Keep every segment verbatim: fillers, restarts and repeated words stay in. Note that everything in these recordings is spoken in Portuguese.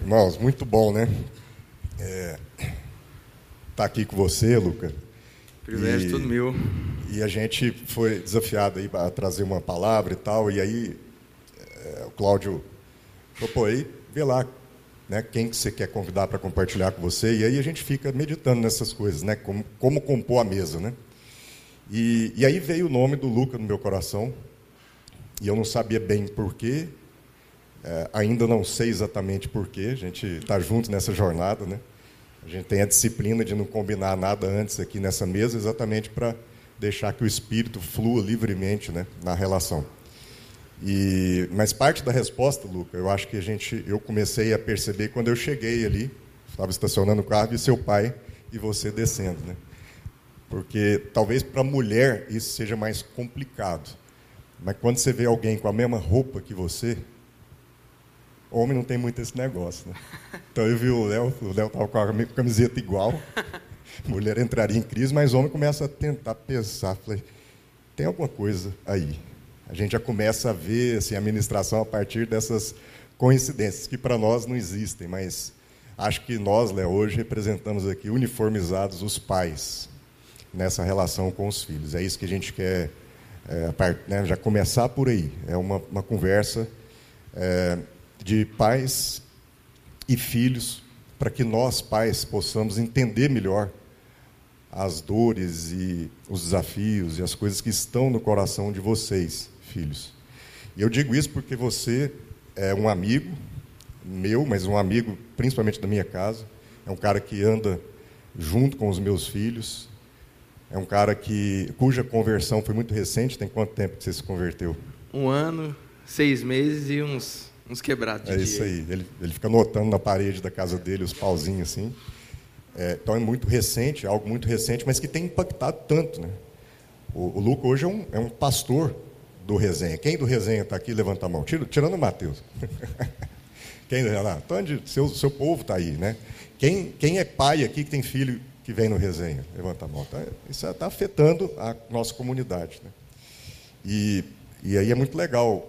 Irmãos, muito bom, né? É, tá aqui com você, Luca. Privilégio e, todo meu. E a gente foi desafiado aí a trazer uma palavra e tal, e aí é, o Cláudio falou, pô, aí vê lá, né, quem que você quer convidar para compartilhar com você, e aí a gente fica meditando nessas coisas, né, como, como compor a mesa, né? E, e aí veio o nome do Luca no meu coração, e eu não sabia bem porquê, é, ainda não sei exatamente porquê, a gente está junto nessa jornada, né? A gente tem a disciplina de não combinar nada antes aqui nessa mesa, exatamente para deixar que o Espírito flua livremente, né, na relação. E, mas parte da resposta, Luca, eu acho que a gente, eu comecei a perceber quando eu cheguei ali, estava estacionando o carro, e seu pai e você descendo, né? Porque talvez para a mulher isso seja mais complicado, mas quando você vê alguém com a mesma roupa que você, homem não tem muito esse negócio, né? Então eu vi o Léo, o Léo estava com a camiseta igual, mulher entraria em crise, mas o homem começa a tentar pensar, falei, tem alguma coisa aí. A gente já começa a ver assim, a ministração a partir dessas coincidências, que para nós não existem, mas acho que nós, Léo, hoje representamos aqui uniformizados os pais nessa relação com os filhos. É isso que a gente quer é, part, né, já começar por aí. É uma, uma conversa é, de pais e filhos, para que nós, pais, possamos entender melhor as dores e os desafios e as coisas que estão no coração de vocês, filhos. E eu digo isso porque você é um amigo meu, mas um amigo principalmente da minha casa, é um cara que anda junto com os meus filhos, é um cara que, cuja conversão foi muito recente. Tem quanto tempo que você se converteu? Um ano, seis meses e uns, uns quebrados de É dia. isso aí, ele, ele fica notando na parede da casa dele os pauzinhos assim. É, então é muito recente, algo muito recente, mas que tem impactado tanto, né? O, o Luca hoje é um, é um pastor do Resenha. Quem do Resenha está aqui? Levanta a mão. Tira, tirando o Matheus. Quem lá? Então, seu, seu povo está aí, né? Quem, quem é pai aqui que tem filho que vem no Resenha? Levanta a mão. Tá, isso está afetando a nossa comunidade, né? E, e aí é muito legal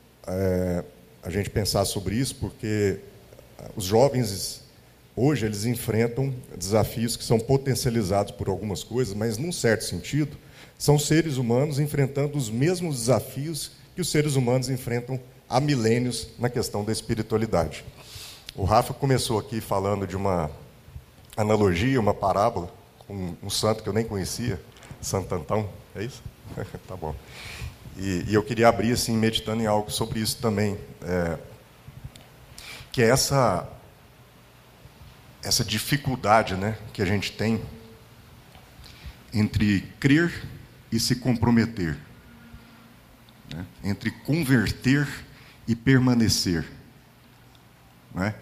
é, a gente pensar sobre isso, porque os jovens hoje eles enfrentam desafios que são potencializados por algumas coisas, mas, num certo sentido, são seres humanos enfrentando os mesmos desafios que os seres humanos enfrentam há milênios na questão da espiritualidade. O Rafa começou aqui falando de uma analogia, uma parábola, com um santo que eu nem conhecia, Santo Antão, é isso? Tá bom. E, e eu queria abrir, assim, meditando em algo sobre isso também, é, que é essa... essa dificuldade, né, que a gente tem entre crer e se comprometer, né, entre converter e permanecer, né?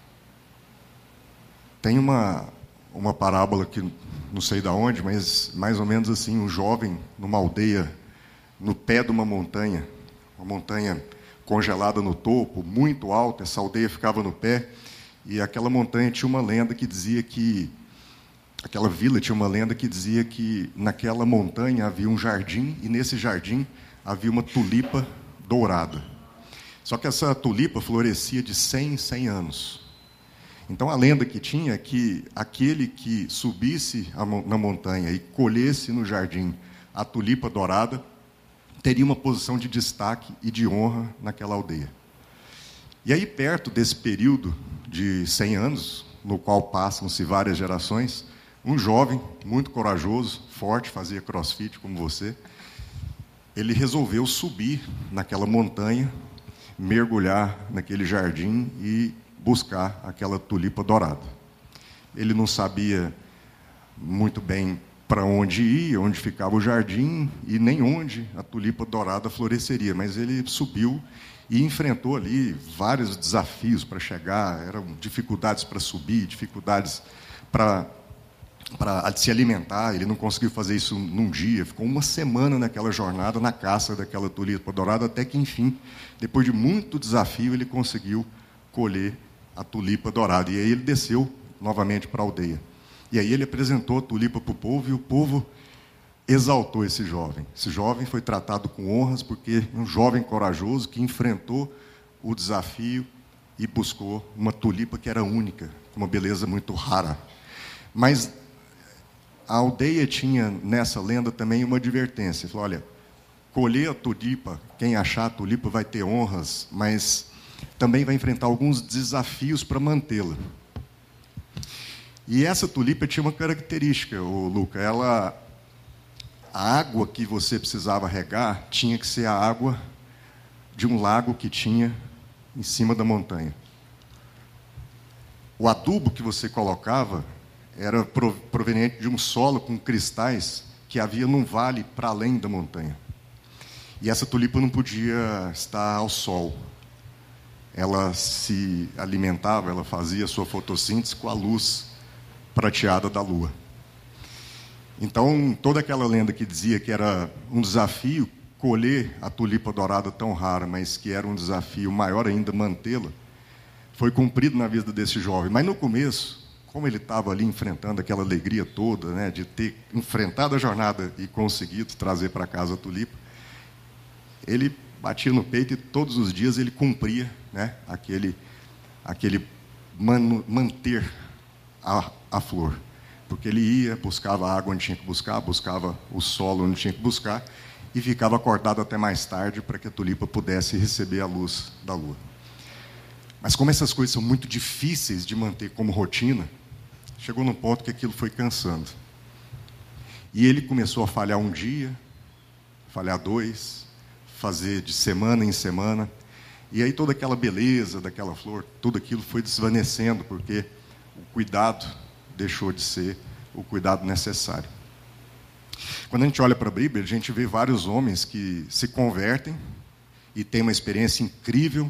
Tem uma, uma parábola que não sei de onde, mas mais ou menos assim, um jovem numa aldeia, no pé de uma montanha, uma montanha congelada no topo, muito alta, essa aldeia ficava no pé. E aquela montanha tinha uma lenda que dizia que... Aquela vila tinha uma lenda que dizia que naquela montanha havia um jardim, e nesse jardim havia uma tulipa dourada. Só que essa tulipa florescia de cem em cem anos. Então a lenda que tinha é que aquele que subisse na montanha e colhesse no jardim a tulipa dourada teria uma posição de destaque e de honra naquela aldeia. E aí, perto desse período de cem anos, no qual passam-se várias gerações, um jovem muito corajoso, forte, fazia crossfit como você, ele resolveu subir naquela montanha, mergulhar naquele jardim e buscar aquela tulipa dourada. Ele não sabia muito bem para onde ia, onde ficava o jardim e nem onde a tulipa dourada floresceria, mas ele subiu e enfrentou ali vários desafios para chegar, eram dificuldades para subir, dificuldades para, para se alimentar. Ele não conseguiu fazer isso num dia, ficou uma semana naquela jornada, na caça daquela tulipa dourada, até que, enfim, depois de muito desafio, ele conseguiu colher a tulipa dourada. E aí ele desceu novamente para a aldeia. E aí ele apresentou a tulipa para o povo, e o povo exaltou esse jovem. Esse jovem foi tratado com honras, porque um jovem corajoso que enfrentou o desafio e buscou uma tulipa que era única, uma beleza muito rara. Mas a aldeia tinha, nessa lenda, também uma advertência. Falou, olha, colher a tulipa, quem achar a tulipa vai ter honras, mas também vai enfrentar alguns desafios para mantê-la. E essa tulipa tinha uma característica, ô, Luca, ela, a água que você precisava regar tinha que ser a água de um lago que tinha em cima da montanha. O adubo que você colocava era proveniente de um solo com cristais que havia num vale para além da montanha. E essa tulipa não podia estar ao sol. Ela se alimentava, ela fazia sua fotossíntese com a luz prateada da lua. Então, toda aquela lenda que dizia que era um desafio colher a tulipa dourada tão rara, mas que era um desafio maior ainda mantê-la, foi cumprido na vida desse jovem. Mas no começo, como ele estava ali enfrentando aquela alegria toda, né, de ter enfrentado a jornada e conseguido trazer para casa a tulipa, ele batia no peito e todos os dias ele cumpria, né, aquele, aquele man, manter a, a flor. Porque ele ia, buscava a água onde tinha que buscar, buscava o solo onde tinha que buscar e ficava acordado até mais tarde para que a tulipa pudesse receber a luz da lua. Mas como essas coisas são muito difíceis de manter como rotina, chegou num ponto que aquilo foi cansando. E ele começou a falhar um dia, falhar dois, fazer de semana em semana. E aí toda aquela beleza daquela flor, tudo aquilo foi desvanecendo, porque o cuidado deixou de ser o cuidado necessário. Quando a gente olha para a Bíblia, a gente vê vários homens que se convertem e têm uma experiência incrível,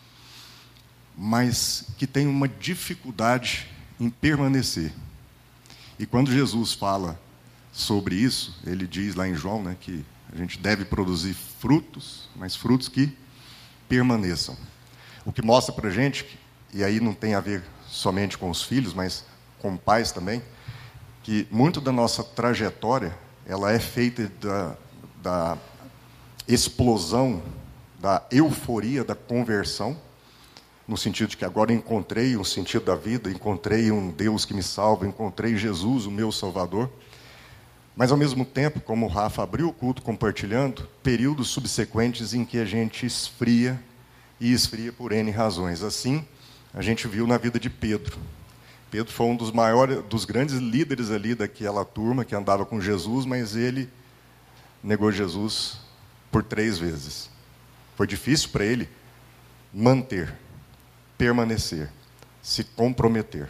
mas que têm uma dificuldade em permanecer. E quando Jesus fala sobre isso, ele diz lá em João, né, que a gente deve produzir frutos, mas frutos que permaneçam. O que mostra para a gente, e aí não tem a ver somente com os filhos, mas com pais também, que muito da nossa trajetória ela é feita da, da explosão, da euforia da conversão, no sentido de que agora encontrei um sentido da vida, encontrei um Deus que me salva, encontrei Jesus, o meu Salvador. Mas, ao mesmo tempo, como o Rafa abriu o culto compartilhando, períodos subsequentes em que a gente esfria, e esfria por N razões. Assim, a gente viu na vida de Pedro. Pedro foi um dos maiores, dos grandes líderes ali daquela turma que andava com Jesus, mas ele negou Jesus por três vezes. Foi difícil para ele manter, permanecer, se comprometer.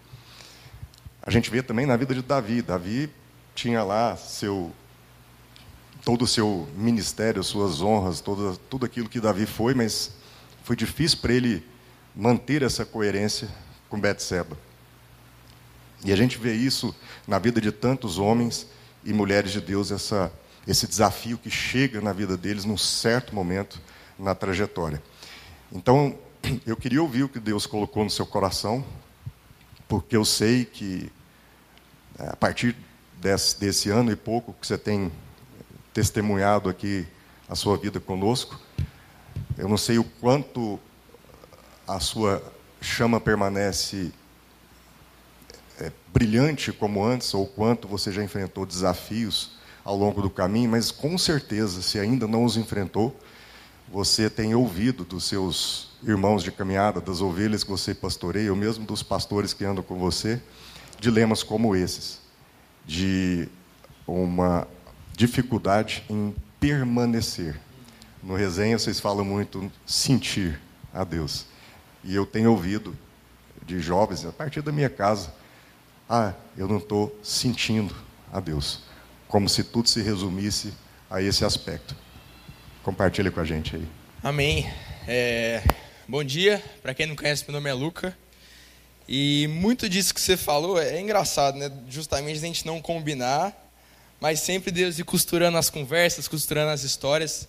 A gente vê também na vida de Davi. Davi tinha lá seu, todo o seu ministério, suas honras, todo, tudo aquilo que Davi foi, mas foi difícil para ele manter essa coerência com Betseba. E a gente vê isso na vida de tantos homens e mulheres de Deus, essa, esse desafio que chega na vida deles num certo momento na trajetória. Então, eu queria ouvir o que Deus colocou no seu coração, porque eu sei que a partir desse, desse ano e pouco que você tem testemunhado aqui a sua vida conosco, eu não sei o quanto a sua chama permanece é, brilhante como antes, ou quanto você já enfrentou desafios ao longo do caminho, mas com certeza, se ainda não os enfrentou, você tem ouvido dos seus irmãos de caminhada, das ovelhas que você pastoreia, ou mesmo dos pastores que andam com você, dilemas como esses, de uma dificuldade em permanecer. No resenha, vocês falam muito sentir a Deus. E eu tenho ouvido de jovens, a partir da minha casa, ah, eu não estou sentindo a Deus. Como se tudo se resumisse a esse aspecto. Compartilha com a gente aí. Amém. É, bom dia. Para quem não conhece, meu nome é Luca. E muito disso que você falou é engraçado, né? Justamente a gente não combinar, mas sempre Deus ir costurando as conversas, costurando as histórias.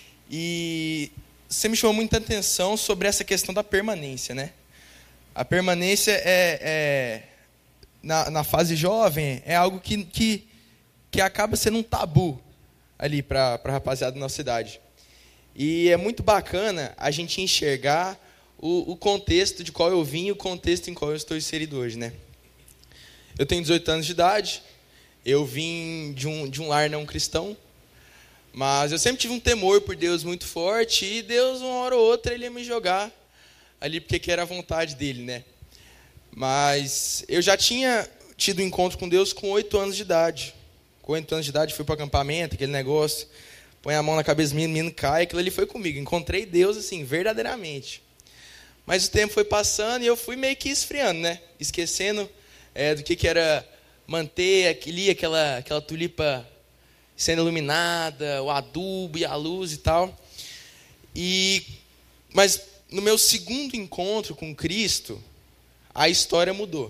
E você me chamou muita atenção sobre essa questão da permanência, né? A permanência é, é na, na fase jovem, é algo que, que, que acaba sendo um tabu ali para a rapaziada da nossa idade. E é muito bacana a gente enxergar o, o contexto de qual eu vim e o contexto em qual eu estou inserido hoje, né? Eu tenho dezoito anos de idade, eu vim de um, de um lar não cristão, mas eu sempre tive um temor por Deus muito forte, e Deus, uma hora ou outra, ele ia me jogar ali porque que era a vontade dele, né? Mas eu já tinha tido um encontro com Deus com oito anos de idade. Com oito anos de idade, fui para o acampamento, aquele negócio, põe a mão na cabeça do menino, o menino cai, aquilo ali foi comigo. Encontrei Deus, assim, verdadeiramente. Mas o tempo foi passando e eu fui meio que esfriando, né? Esquecendo é, do que, que era manter ali aquela, aquela tulipa sendo iluminada, o adubo e a luz e tal. E, mas no meu segundo encontro com Cristo, a história mudou.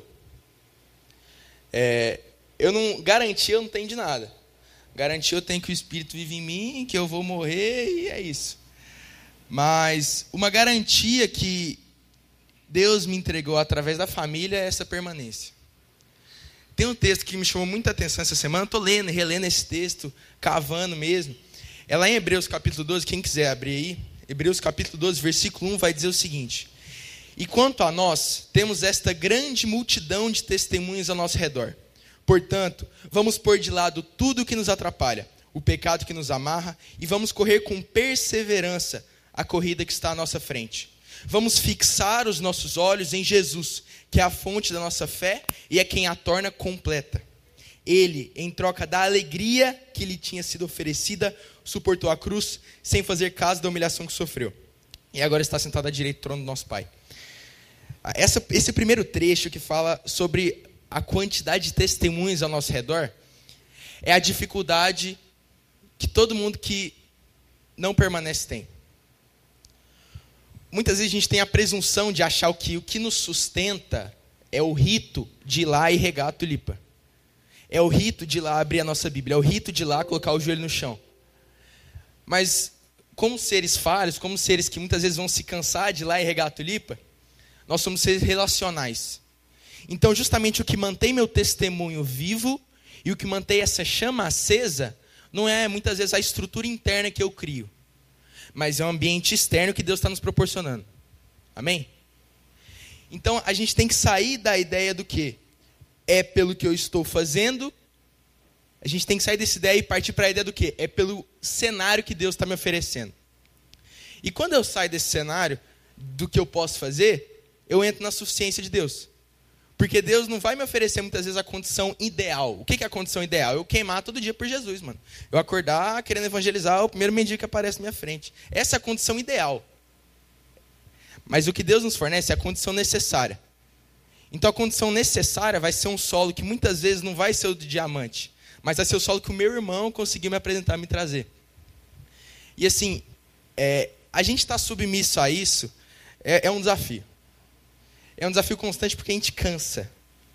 É, eu não, garantia eu não tenho de nada. Garantia eu tenho que o Espírito vive em mim, que eu vou morrer e é isso. Mas uma garantia que Deus me entregou através da família é essa permanência. Tem um texto que me chamou muita atenção essa semana, estou lendo, relendo esse texto, cavando mesmo. É lá em Hebreus capítulo doze, quem quiser abrir aí. Hebreus capítulo doze, versículo um, vai dizer o seguinte: e quanto a nós, temos esta grande multidão de testemunhas ao nosso redor. Portanto, vamos pôr de lado tudo o que nos atrapalha, o pecado que nos amarra, e vamos correr com perseverança a corrida que está à nossa frente. Vamos fixar os nossos olhos em Jesus, que é a fonte da nossa fé e é quem a torna completa. Ele, em troca da alegria que lhe tinha sido oferecida, suportou a cruz, sem fazer caso da humilhação que sofreu. E agora está sentado à direita do trono do nosso Pai. Essa, esse primeiro trecho que fala sobre a quantidade de testemunhas ao nosso redor é a dificuldade que todo mundo que não permanece tem. Muitas vezes a gente tem a presunção de achar que o que nos sustenta é o rito de ir lá e regar a tulipa. É o rito de ir lá abrir a nossa Bíblia. É o rito de ir lá colocar o joelho no chão. Mas, como seres falhos, como seres que muitas vezes vão se cansar de ir lá e regar a tulipa, nós somos seres relacionais. Então, justamente o que mantém meu testemunho vivo e o que mantém essa chama acesa não é muitas vezes a estrutura interna que eu crio, mas é o ambiente externo que Deus está nos proporcionando. Amém? Então, a gente tem que sair da ideia do que é pelo que eu estou fazendo. A gente tem que sair dessa ideia e partir para a ideia do que é pelo cenário que Deus está me oferecendo. E quando eu saio desse cenário, do que eu posso fazer, eu entro na suficiência de Deus. Porque Deus não vai me oferecer muitas vezes a condição ideal. O que é a condição ideal? Eu queimar todo dia por Jesus, mano. Eu acordar querendo evangelizar o primeiro mendigo que aparece na minha frente. Essa é a condição ideal. Mas o que Deus nos fornece é a condição necessária. Então a condição necessária vai ser um solo que muitas vezes não vai ser o de diamante, mas vai ser o solo que o meu irmão conseguiu me apresentar, me trazer. E assim, é, a gente estar submisso a isso é, é um desafio. É um desafio constante porque a gente cansa.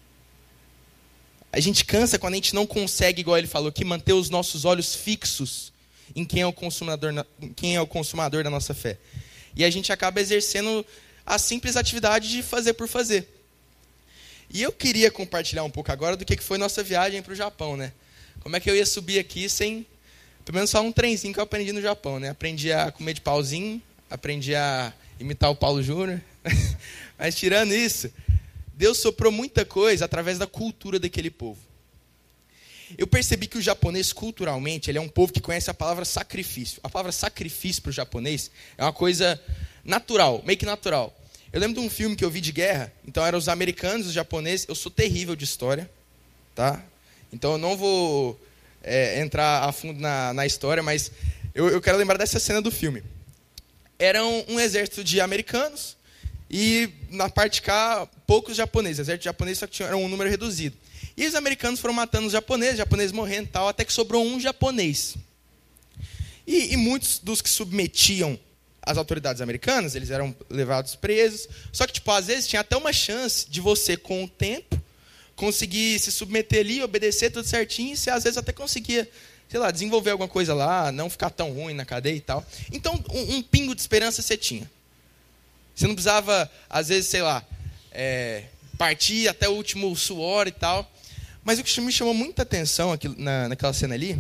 A gente cansa quando a gente não consegue, igual ele falou aqui, manter os nossos olhos fixos em quem é o consumador, quem é o consumador da nossa fé. E a gente acaba exercendo a simples atividade de fazer por fazer. E eu queria compartilhar um pouco agora do que foi nossa viagem para o Japão, né? Como é que eu ia subir aqui sem, pelo menos só um trenzinho que eu aprendi no Japão, né? Aprendi a comer de pauzinho, aprendi a imitar o Paulo Júnior. Mas tirando isso, Deus soprou muita coisa através da cultura daquele povo. Eu percebi que o japonês, culturalmente, ele é um povo que conhece a palavra sacrifício. A palavra sacrifício para o japonês é uma coisa natural, meio que natural. Eu lembro de um filme que eu vi de guerra, então eram os americanos, os japoneses. Eu sou terrível de história, tá? Então eu não vou é, entrar a fundo na, na história, mas eu, eu quero lembrar dessa cena do filme. Era um, um exército de americanos e na parte de cá, poucos japoneses. O exército japonês só que tinha, era um número reduzido. E os americanos foram matando os japoneses, os japoneses morrendo e tal, até que sobrou um japonês. E, e muitos dos que submetiam as autoridades americanas, eles eram levados presos. Só que, tipo, às vezes tinha até uma chance de você, com o tempo, conseguir se submeter ali, obedecer tudo certinho, e você às vezes até conseguia, sei lá, desenvolver alguma coisa lá, não ficar tão ruim na cadeia e tal. Então, um, um pingo de esperança você tinha. Você não precisava, às vezes, sei lá, é, partir até o último suor e tal. Mas o que me chamou muita atenção aqui, na, naquela cena ali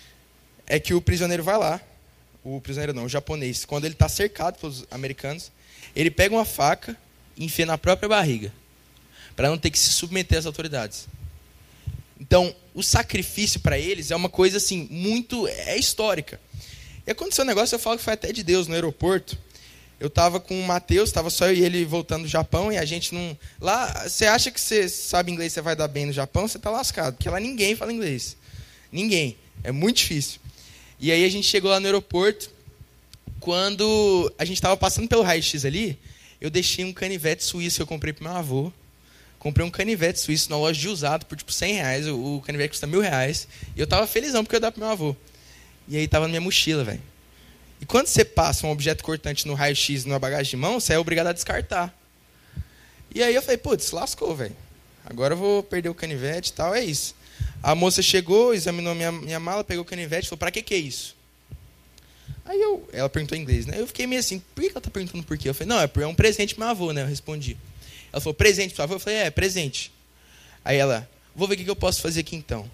é que o prisioneiro vai lá, o prisioneiro não, o japonês, quando ele está cercado pelos americanos, Ele pega uma faca e enfia na própria barriga, para não ter que se submeter às autoridades. Então, o sacrifício para eles é uma coisa assim, muito é histórica. E aconteceu um negócio, eu falo que foi até de Deus, no aeroporto. Eu estava com o Matheus, estava só eu e ele voltando do Japão, e a gente não... Lá, você acha que você sabe inglês, você vai dar bem no Japão, você está lascado, porque lá ninguém fala inglês. Ninguém. É muito difícil. E aí a gente chegou lá no aeroporto, quando a gente estava passando pelo raio-x ali, eu deixei um canivete suíço que eu comprei para meu avô. Comprei um canivete suíço na loja de usado por tipo cem reais. O, o canivete custa mil reais. E eu tava felizão porque eu ia dar pro meu avô. E aí tava na minha mochila, velho. E quando você passa um objeto cortante no raio-x numa bagagem de mão, você é obrigado a descartar. E aí eu falei, putz, lascou, velho. Agora eu vou perder o canivete e tal, é isso. A moça chegou, examinou minha, minha mala, pegou o canivete e falou, pra que que é isso? Aí eu, ela perguntou em inglês, né? Eu fiquei meio assim, por que ela tá perguntando por quê? Eu falei, não, é um presente pro meu avô, né? Eu respondi. Ela falou, presente pro seu avô? Eu falei, é, presente. Aí ela, vou ver o que eu posso fazer aqui então.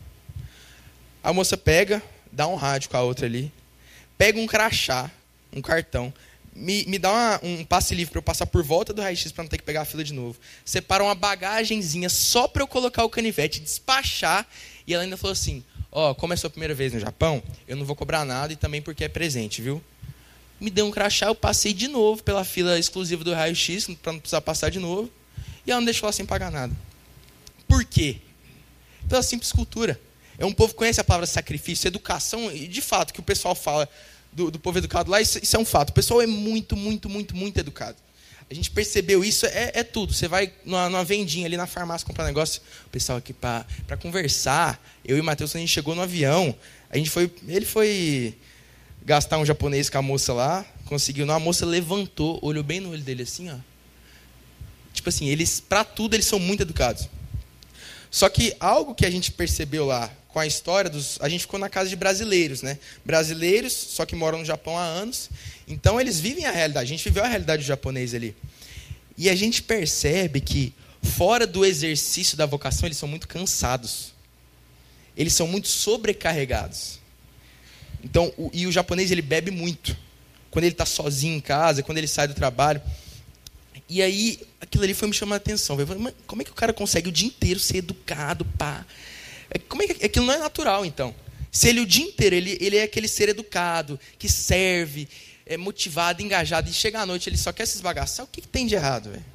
A moça pega, dá um rádio com a outra ali, pega um crachá, um cartão, me, me dá uma, um passe livre para eu passar por volta do raio-x para não ter que pegar a fila de novo. Separa uma bagagenzinha só para eu colocar o canivete, despachar. E ela ainda falou assim, ó, oh, como é a sua primeira vez no Japão, eu não vou cobrar nada e também porque é presente, viu? Me deu um crachá, eu passei de novo pela fila exclusiva do raio-x, para não precisar passar de novo. E ela não deixou lá sem pagar nada. Por quê? Pela simples cultura. É um povo que conhece a palavra sacrifício, educação, e de fato, que o pessoal fala do, do povo educado lá, isso, isso é um fato. O pessoal é muito, muito, muito, muito educado. A gente percebeu isso, é, é tudo. Você vai numa, numa vendinha ali na farmácia comprar negócio, o pessoal aqui para conversar. Eu e o Matheus, a gente chegou no avião, a gente foi, ele foi gastar um japonês com a moça lá, conseguiu, não, a moça levantou, olhou bem no olho dele assim, ó. Tipo assim, eles, para tudo, eles são muito educados. Só que algo que a gente percebeu lá com a história dos... A gente ficou na casa de brasileiros, né? Brasileiros, só que moram no Japão há anos. Então, eles vivem a realidade. A gente viveu a realidade do japonês ali. E a gente percebe que, fora do exercício da vocação, eles são muito cansados. Eles são muito sobrecarregados. Então, o, e o japonês, ele bebe muito. Quando ele está sozinho em casa, quando ele sai do trabalho... E aí, aquilo ali foi me chamando a atenção. Eu falei, como é que o cara consegue o dia inteiro ser educado, pá? Como é que aquilo não é natural, então? Se ele o dia inteiro, ele, ele é aquele ser educado, que serve, é motivado, engajado, e chega à noite, ele só quer se esbagaçar, o que, que tem de errado, velho?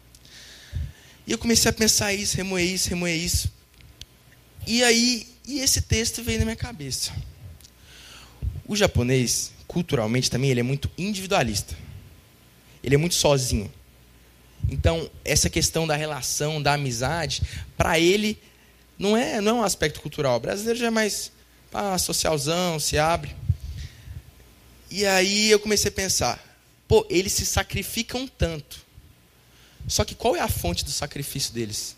E eu comecei a pensar isso, remoer isso, remoer isso. E aí, e esse texto veio na minha cabeça. O japonês, culturalmente também, ele é muito individualista. Ele é muito sozinho. Então, essa questão da relação, da amizade, para ele, não é, não é um aspecto cultural. O brasileiro já é mais pá, socialzão, se abre. E aí eu comecei a pensar, pô, eles se sacrificam tanto. Só que qual é a fonte do sacrifício deles?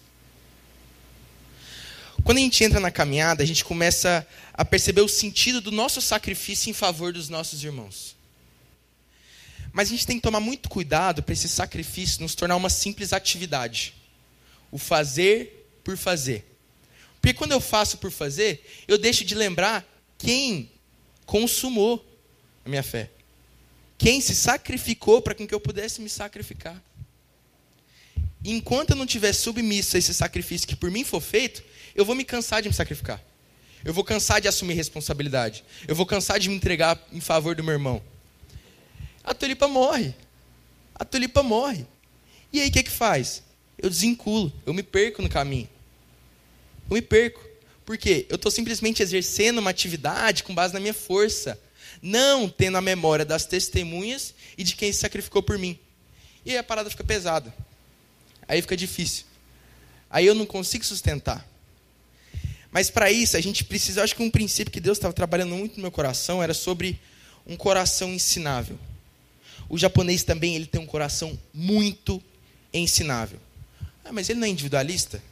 Quando a gente entra na caminhada, a gente começa a perceber o sentido do nosso sacrifício em favor dos nossos irmãos. Mas a gente tem que tomar muito cuidado para esse sacrifício não se tornar uma simples atividade. O fazer por fazer. Porque quando eu faço por fazer, eu deixo de lembrar quem consumou a minha fé. Quem se sacrificou para que eu pudesse me sacrificar. Enquanto eu não estiver submisso a esse sacrifício que por mim for feito, eu vou me cansar de me sacrificar. Eu vou cansar de assumir responsabilidade. Eu vou cansar de me entregar em favor do meu irmão. A tulipa morre. A tulipa morre. E aí o que que faz? Eu desvinculo, eu me perco no caminho. Eu me perco. Por quê? Eu estou simplesmente exercendo uma atividade com base na minha força. Não tendo a memória das testemunhas e de quem se sacrificou por mim. E aí a parada fica pesada. Aí fica difícil. Aí eu não consigo sustentar. Mas para isso a gente precisa... Eu acho que um princípio que Deus estava trabalhando muito no meu coração era sobre um coração ensinável. O japonês também ele tem um coração muito ensinável. Ah, mas ele não é individualista?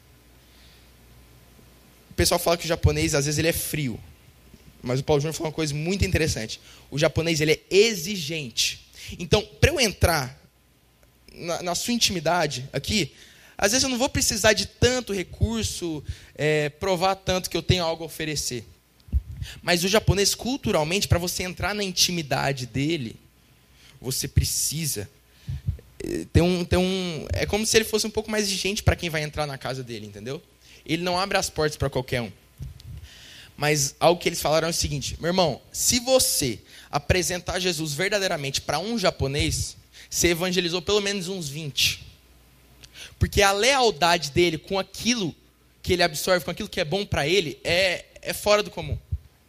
O pessoal fala que o japonês, às vezes, ele é frio. Mas o Paulo Júnior falou uma coisa muito interessante. O japonês ele é exigente. Então, para eu entrar na, na sua intimidade aqui, às vezes eu não vou precisar de tanto recurso, é, provar tanto que eu tenho algo a oferecer. Mas o japonês, culturalmente, para você entrar na intimidade dele, você precisa tem um, tem um, é como se ele fosse um pouco mais exigente para quem vai entrar na casa dele, entendeu? Ele não abre as portas para qualquer um. Mas algo que eles falaram é o seguinte: meu irmão, se você apresentar Jesus verdadeiramente para um japonês, você evangelizou pelo menos uns vinte. Porque a lealdade dele com aquilo que ele absorve, com aquilo que é bom para ele, é, é fora do comum.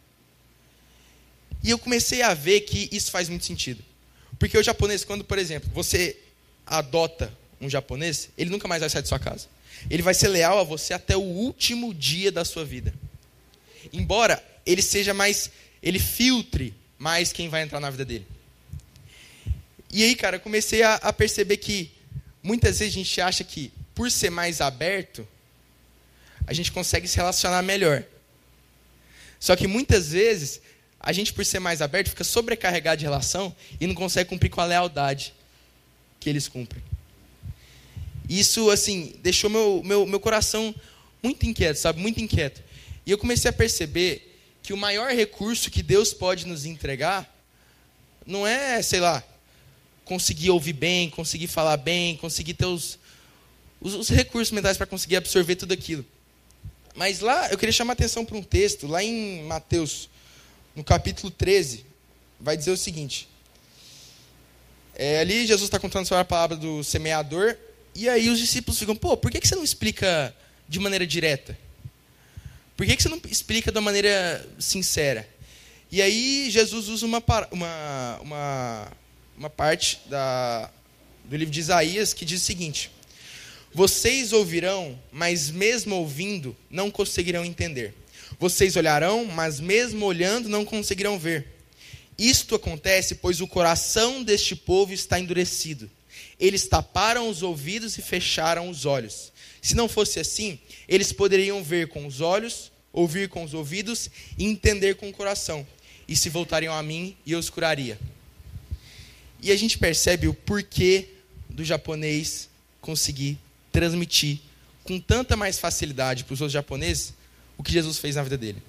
E eu comecei a ver que isso faz muito sentido. Porque o japonês, quando, por exemplo, você adota um japonês, ele nunca mais vai sair de sua casa. Ele vai ser leal a você até o último dia da sua vida. Embora ele seja mais, ele filtre mais quem vai entrar na vida dele. E aí, cara, eu comecei a, a perceber que muitas vezes a gente acha que, por ser mais aberto, a gente consegue se relacionar melhor. Só que muitas vezes, a gente, por ser mais aberto, fica sobrecarregado de relação e não consegue cumprir com a lealdade que eles cumprem. Isso, assim, deixou meu, meu, meu coração muito inquieto, sabe? Muito inquieto. E eu comecei a perceber que o maior recurso que Deus pode nos entregar não é, sei lá, conseguir ouvir bem, conseguir falar bem, conseguir ter os, os, os recursos mentais para conseguir absorver tudo aquilo. Mas lá, eu queria chamar a atenção para um texto, lá em Mateus, no capítulo treze, vai dizer o seguinte. É, ali Jesus está contando sobre a palavra do semeador, e aí os discípulos ficam, pô, por que, que você não explica de maneira direta? Por que, que você não explica de maneira sincera? E aí Jesus usa uma, uma, uma, uma parte da, do livro de Isaías que diz o seguinte: vocês ouvirão, mas mesmo ouvindo, não conseguirão entender. Vocês olharão, mas mesmo olhando, não conseguirão ver. Isto acontece, pois o coração deste povo está endurecido. Eles taparam os ouvidos e fecharam os olhos. Se não fosse assim, eles poderiam ver com os olhos, ouvir com os ouvidos e entender com o coração. E se voltariam a mim, e eu os curaria. E a gente percebe o porquê do japonês conseguir transmitir com tanta mais facilidade para os outros japoneses o que Jesus fez na vida dele.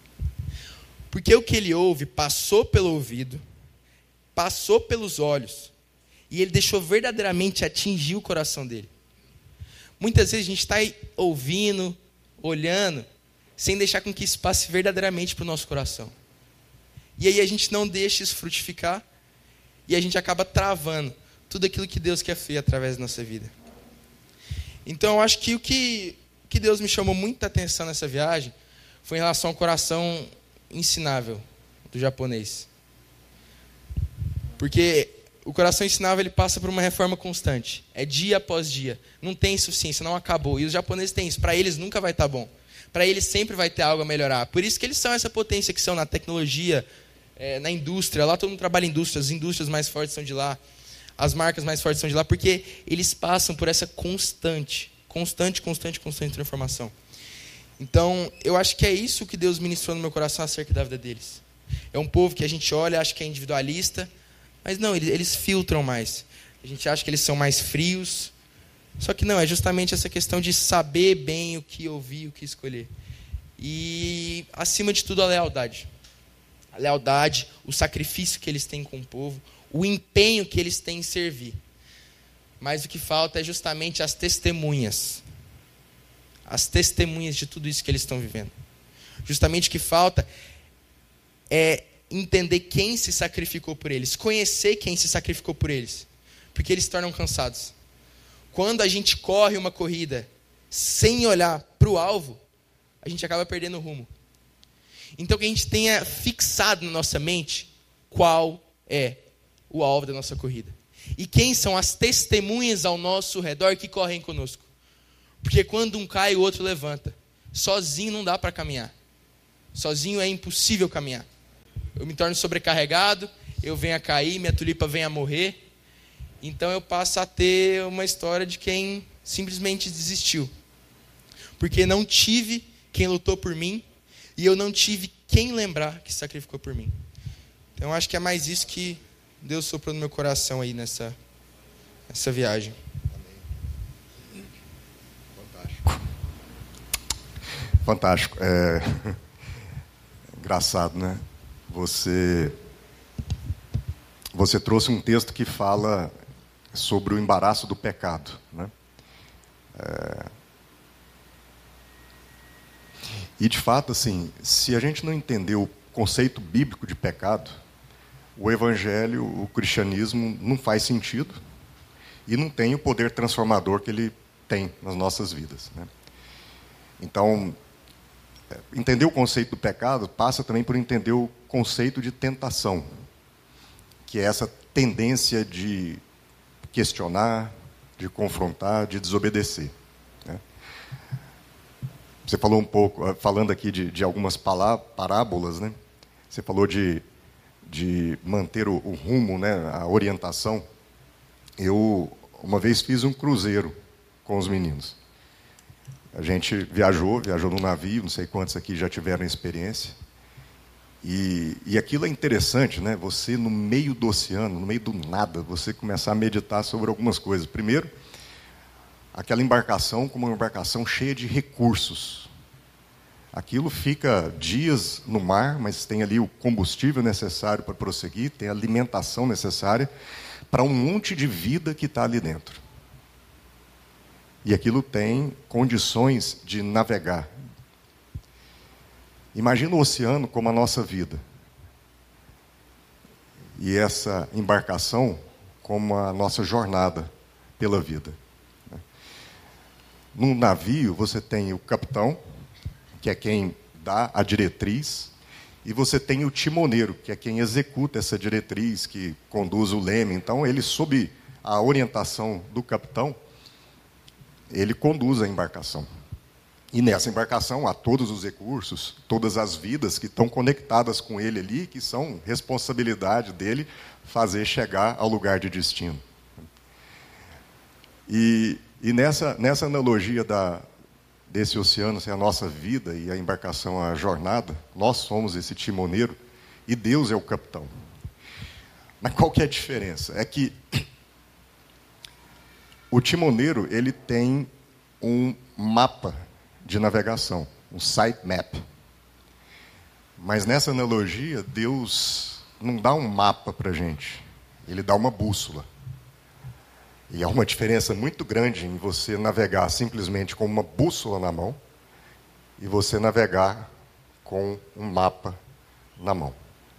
Porque o que ele ouve passou pelo ouvido, passou pelos olhos, e ele deixou verdadeiramente atingir o coração dele. Muitas vezes a gente está ouvindo, olhando, sem deixar com que isso passe verdadeiramente para o nosso coração. E aí a gente não deixa isso frutificar, e a gente acaba travando tudo aquilo que Deus quer fazer através da nossa vida. Então eu acho que o que, que Deus me chamou muita atenção nessa viagem foi em relação ao coração ensinável do japonês. Porque o coração ensinável, ele passa por uma reforma constante. É dia após dia. Não tem suficiência, não acabou. E os japoneses têm isso. Para eles nunca vai estar bom. Para eles sempre vai ter algo a melhorar. Por isso que eles são essa potência que são na tecnologia, é, na indústria. Lá todo mundo trabalha em indústria. As indústrias mais fortes são de lá. As marcas mais fortes são de lá. Porque eles passam por essa constante, constante, constante, constante transformação. Então, eu acho que é isso que Deus ministrou no meu coração acerca da vida deles. É um povo que a gente olha, acha que é individualista, mas não, eles, eles filtram mais. A gente acha que eles são mais frios, só que não, é justamente essa questão de saber bem o que ouvir, o que escolher. E, acima de tudo, a lealdade. A lealdade, o sacrifício que eles têm com o povo, o empenho que eles têm em servir. Mas o que falta é justamente as testemunhas. As testemunhas de tudo isso que eles estão vivendo. Justamente o que falta é entender quem se sacrificou por eles, conhecer quem se sacrificou por eles, porque eles se tornam cansados. Quando a gente corre uma corrida sem olhar para o alvo, a gente acaba perdendo o rumo. Então que a gente tenha fixado na nossa mente qual é o alvo da nossa corrida. E quem são as testemunhas ao nosso redor que correm conosco. Porque quando um cai, o outro levanta. Sozinho não dá para caminhar. Sozinho é impossível caminhar. Eu me torno sobrecarregado, eu venho a cair, minha tulipa vem a morrer. Então eu passo a ter uma história de quem simplesmente desistiu. Porque não tive quem lutou por mim, e eu não tive quem lembrar que sacrificou por mim. Então eu acho que é mais isso que Deus soprou no meu coração aí nessa, nessa viagem. Fantástico. É... Engraçado, né? Você, você trouxe um texto que fala sobre o embaraço do pecado, né? É... E, de fato, assim, se a gente não entender o conceito bíblico de pecado, o evangelho, o cristianismo não faz sentido e não tem o poder transformador que ele tem nas nossas vidas, né? Então, entender o conceito do pecado passa também por entender o conceito de tentação, que é essa tendência de questionar, de confrontar, de desobedecer, né? Você falou um pouco, falando aqui de, de algumas parábolas, né? Você falou de, de manter o, o rumo, né? A orientação. Eu, uma vez, fiz um cruzeiro com os meninos. A gente viajou, viajou num navio, não sei quantos aqui já tiveram experiência. E, e aquilo é interessante, né? Você, no meio do oceano, no meio do nada, você começar a meditar sobre algumas coisas. Primeiro, aquela embarcação como uma embarcação cheia de recursos. Aquilo fica dias no mar, mas tem ali o combustível necessário para prosseguir, tem a alimentação necessária para um monte de vida que está ali dentro. E aquilo tem condições de navegar. Imagina o oceano como a nossa vida. E essa embarcação como a nossa jornada pela vida. Num navio, você tem o capitão, que é quem dá a diretriz, e você tem o timoneiro, que é quem executa essa diretriz, que conduz o leme. Então, ele, sob a orientação do capitão, ele conduz a embarcação. E nessa embarcação há todos os recursos, todas as vidas que estão conectadas com ele ali, que são responsabilidade dele fazer chegar ao lugar de destino. E, e nessa, nessa analogia da, desse oceano, assim, a nossa vida e a embarcação, a jornada, nós somos esse timoneiro e Deus é o capitão. Mas qual que é a diferença? É que o timoneiro, ele tem um mapa de navegação, um sitemap. Mas nessa analogia, Deus não dá um mapa para a gente, ele dá uma bússola. E há uma diferença muito grande em você navegar simplesmente com uma bússola na mão e você navegar com um mapa na mão.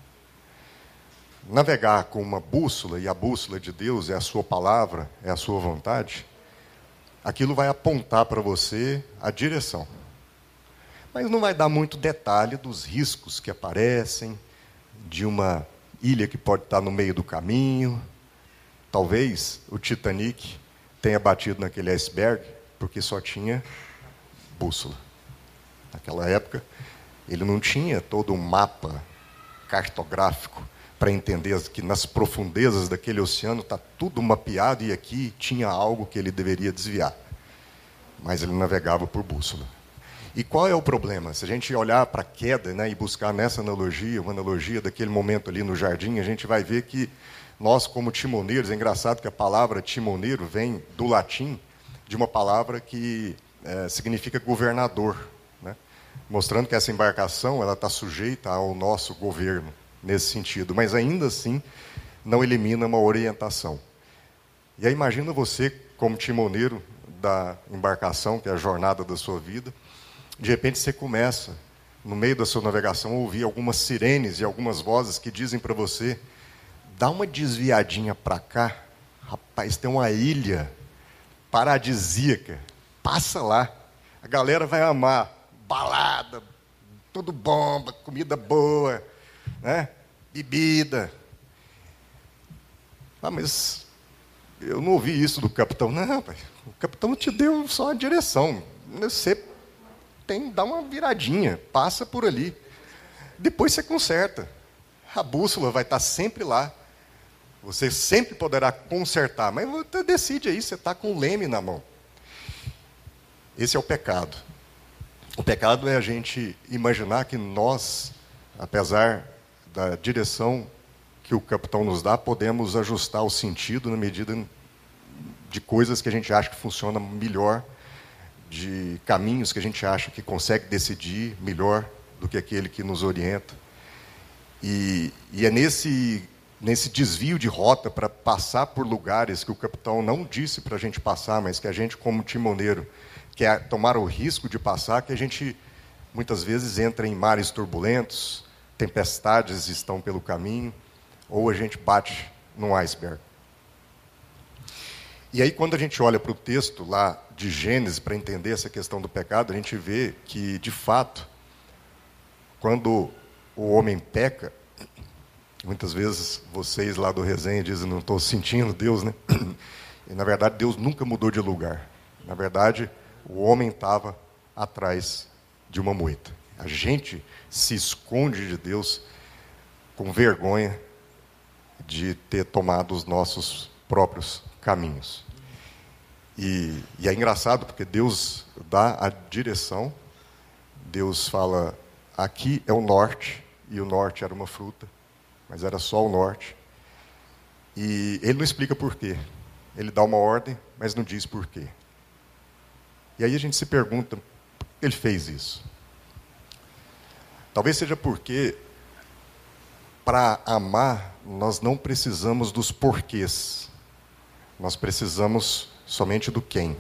Navegar com uma bússola, e a bússola de Deus é a sua palavra, é a sua vontade, aquilo vai apontar para você a direção. Mas não vai dar muito detalhe dos riscos que aparecem, de uma ilha que pode estar no meio do caminho. Talvez o Titanic tenha batido naquele iceberg porque só tinha bússola. Naquela época, ele não tinha todo um mapa cartográfico para entender que nas profundezas daquele oceano está tudo mapeado e aqui tinha algo que ele deveria desviar. Mas ele navegava por bússola. E qual é o problema? Se a gente olhar para a queda, né, e buscar nessa analogia, uma analogia daquele momento ali no jardim, a gente vai ver que nós, como timoneiros, é engraçado que a palavra timoneiro vem do latim, de uma palavra que é, significa governador, né? Mostrando que essa embarcação ela está sujeita ao nosso governo, nesse sentido, mas ainda assim não elimina uma orientação. E aí imagina você, como timoneiro da embarcação, que é a jornada da sua vida, de repente você começa, no meio da sua navegação, a ouvir algumas sirenes e algumas vozes que dizem para você: dá uma desviadinha para cá, rapaz, tem uma ilha paradisíaca, passa lá, a galera vai amar, balada, tudo bomba, comida boa, né? Bebida. Ah, mas eu não ouvi isso do capitão. Não, rapaz, o capitão te deu só a direção, você tem que dar uma viradinha, passa por ali, depois você conserta, a bússola vai estar sempre lá. Você sempre poderá consertar, mas você decide aí, você está com o leme na mão. Esse é o pecado. O pecado é a gente imaginar que nós, apesar da direção que o capitão nos dá, podemos ajustar o sentido na medida de coisas que a gente acha que funcionam melhor, de caminhos que a gente acha que consegue decidir melhor do que aquele que nos orienta. E, e é nesse nesse desvio de rota para passar por lugares que o capitão não disse para a gente passar, mas que a gente, como timoneiro, quer tomar o risco de passar, que a gente muitas vezes entra em mares turbulentos, tempestades estão pelo caminho, ou a gente bate num iceberg. E aí, quando a gente olha para o texto lá de Gênesis para entender essa questão do pecado, a gente vê que, de fato, quando o homem peca, muitas vezes vocês lá do resenha dizem, não estou sentindo Deus, né? E, na verdade, Deus nunca mudou de lugar. Na verdade, o homem estava atrás de uma moita. A gente se esconde de Deus com vergonha de ter tomado os nossos próprios caminhos. E, e é engraçado porque Deus dá a direção, Deus fala, aqui é o norte, e o norte era uma fruta, mas era só o norte. E ele não explica por quê. Ele dá uma ordem, mas não diz por quê. E aí a gente se pergunta, por que ele fez isso? Talvez seja porque, para amar, nós não precisamos dos porquês. Nós precisamos somente do quem.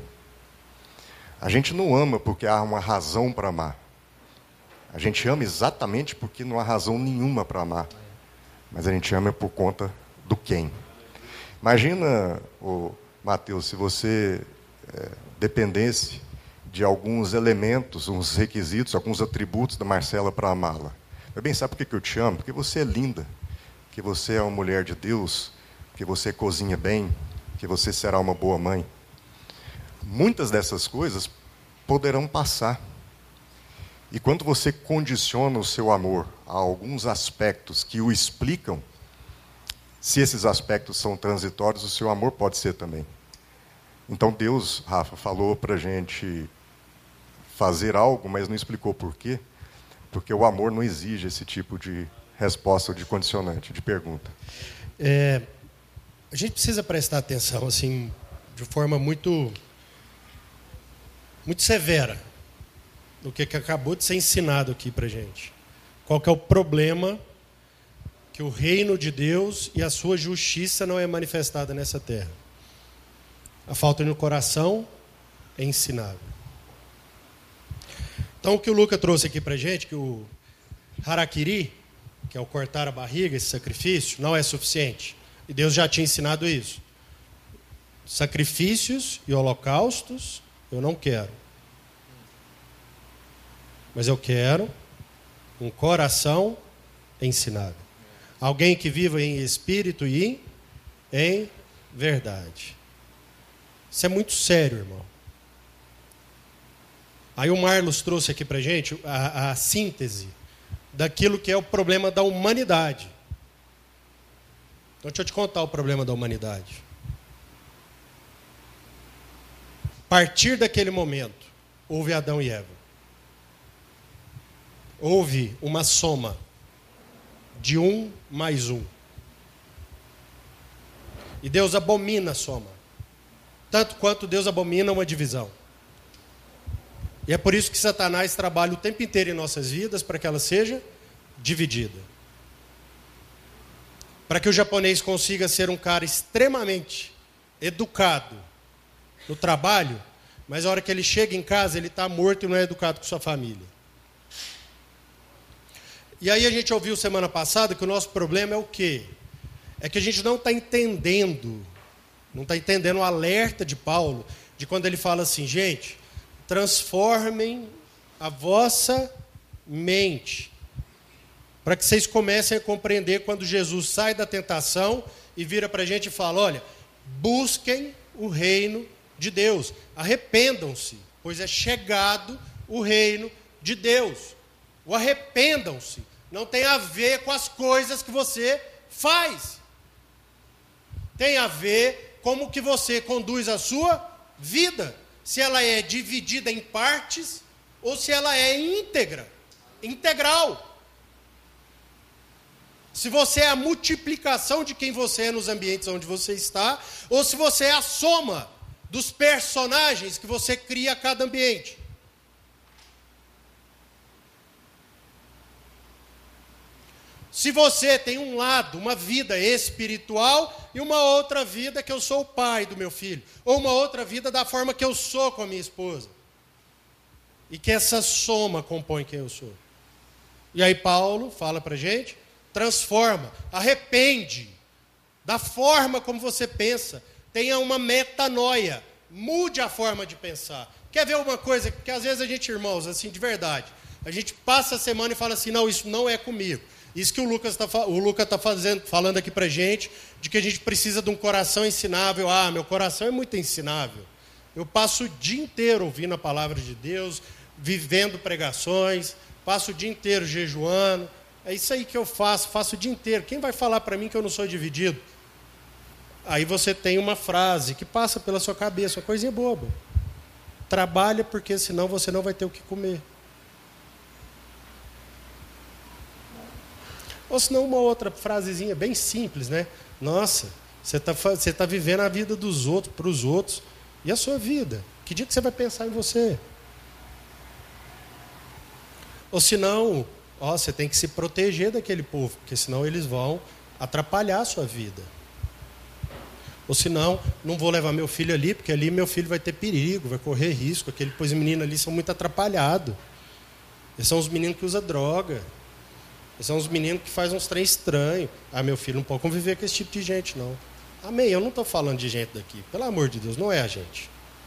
A gente não ama porque há uma razão para amar. A gente ama exatamente porque não há razão nenhuma para amar. Mas a gente ama por conta do quem. Imagina, ô, Mateus, se você é, dependesse de alguns elementos, uns requisitos, alguns atributos da Marcela para amá-la. Mas bem, sabe por que eu te amo? Porque você é linda, que você é uma mulher de Deus, que você cozinha bem, que você será uma boa mãe. Muitas dessas coisas poderão passar. E quando você condiciona o seu amor a alguns aspectos que o explicam, se esses aspectos são transitórios, o seu amor pode ser também. Então Deus, Rafa, falou para a gente fazer algo, mas não explicou por quê. Porque o amor não exige esse tipo de resposta, de condicionante, de pergunta. É, a gente precisa prestar atenção, assim, de forma muito, muito severa, no que, que acabou de ser ensinado aqui para a gente. Qual que é o problema que o reino de Deus e a sua justiça não é manifestada nessa terra? A falta no coração é ensinável. Então, o que o Luca trouxe aqui para a gente, que o harakiri, que é o cortar a barriga, esse sacrifício, não é suficiente. E Deus já tinha ensinado isso. Sacrifícios e holocaustos eu não quero. Mas eu quero um coração ensinável. Alguém que viva em espírito e em verdade. Isso é muito sério, irmão. Aí o Marlos trouxe aqui para a gente a, a síntese daquilo que é o problema da humanidade. Então, deixa eu te contar o problema da humanidade. A partir daquele momento, houve Adão e Eva. Houve uma soma de um mais um. E Deus abomina a soma. Tanto quanto Deus abomina uma divisão. E é por isso que Satanás trabalha o tempo inteiro em nossas vidas para que ela seja dividida. Para que o japonês consiga ser um cara extremamente educado no trabalho, mas a hora que ele chega em casa, ele está morto e não é educado com sua família. E aí a gente ouviu semana passada que o nosso problema é o quê? É que a gente não está entendendo, não está entendendo o alerta de Paulo, de quando ele fala assim, gente, transformem a vossa mente, para que vocês comecem a compreender quando Jesus sai da tentação e vira para a gente e fala, olha, busquem o reino de Deus, arrependam-se, pois é chegado o reino de Deus. O arrependam-se não tem a ver com as coisas que você faz. Tem a ver como que você conduz a sua vida. Se ela é dividida em partes ou se ela é íntegra, integral. Se você é a multiplicação de quem você é nos ambientes onde você está, ou se você é a soma dos personagens que você cria a cada ambiente. Se você tem um lado, uma vida espiritual e uma outra vida que eu sou o pai do meu filho, ou uma outra vida da forma que eu sou com a minha esposa. E que essa soma compõe quem eu sou. E aí Paulo fala para a gente, transforma, arrepende da forma como você pensa, tenha uma metanoia, mude a forma de pensar. Quer ver uma coisa que às vezes a gente, irmãos, assim, de verdade, a gente passa a semana e fala assim, não, isso não é comigo. Isso que o Lucas está o Lucas tá fazendo, falando aqui para a gente, de que a gente precisa de um coração ensinável. Ah, meu coração é muito ensinável. Eu passo o dia inteiro ouvindo a palavra de Deus, vivendo pregações, passo o dia inteiro jejuando. É isso aí que eu faço, faço o dia inteiro. Quem vai falar para mim que eu não sou dividido? Aí você tem uma frase que passa pela sua cabeça, uma coisinha boba. Trabalha porque senão você não vai ter o que comer. Ou senão uma outra frasezinha bem simples, né? Nossa, você está você tá vivendo a vida dos outros, para os outros, e a sua vida? Que dia que você vai pensar em você? Ou senão, ó, você tem que se proteger daquele povo, porque senão eles vão atrapalhar a sua vida. Ou senão, não vou levar meu filho ali, porque ali meu filho vai ter perigo, vai correr risco. Aquele, pois os meninos ali são muito atrapalhados. Eles são os meninos que usam droga. Eles são os meninos que fazem uns trem estranhos. Ah, meu filho não pode conviver com esse tipo de gente, não. Amém, eu não estou falando de gente daqui. Pelo amor de Deus, não é a gente.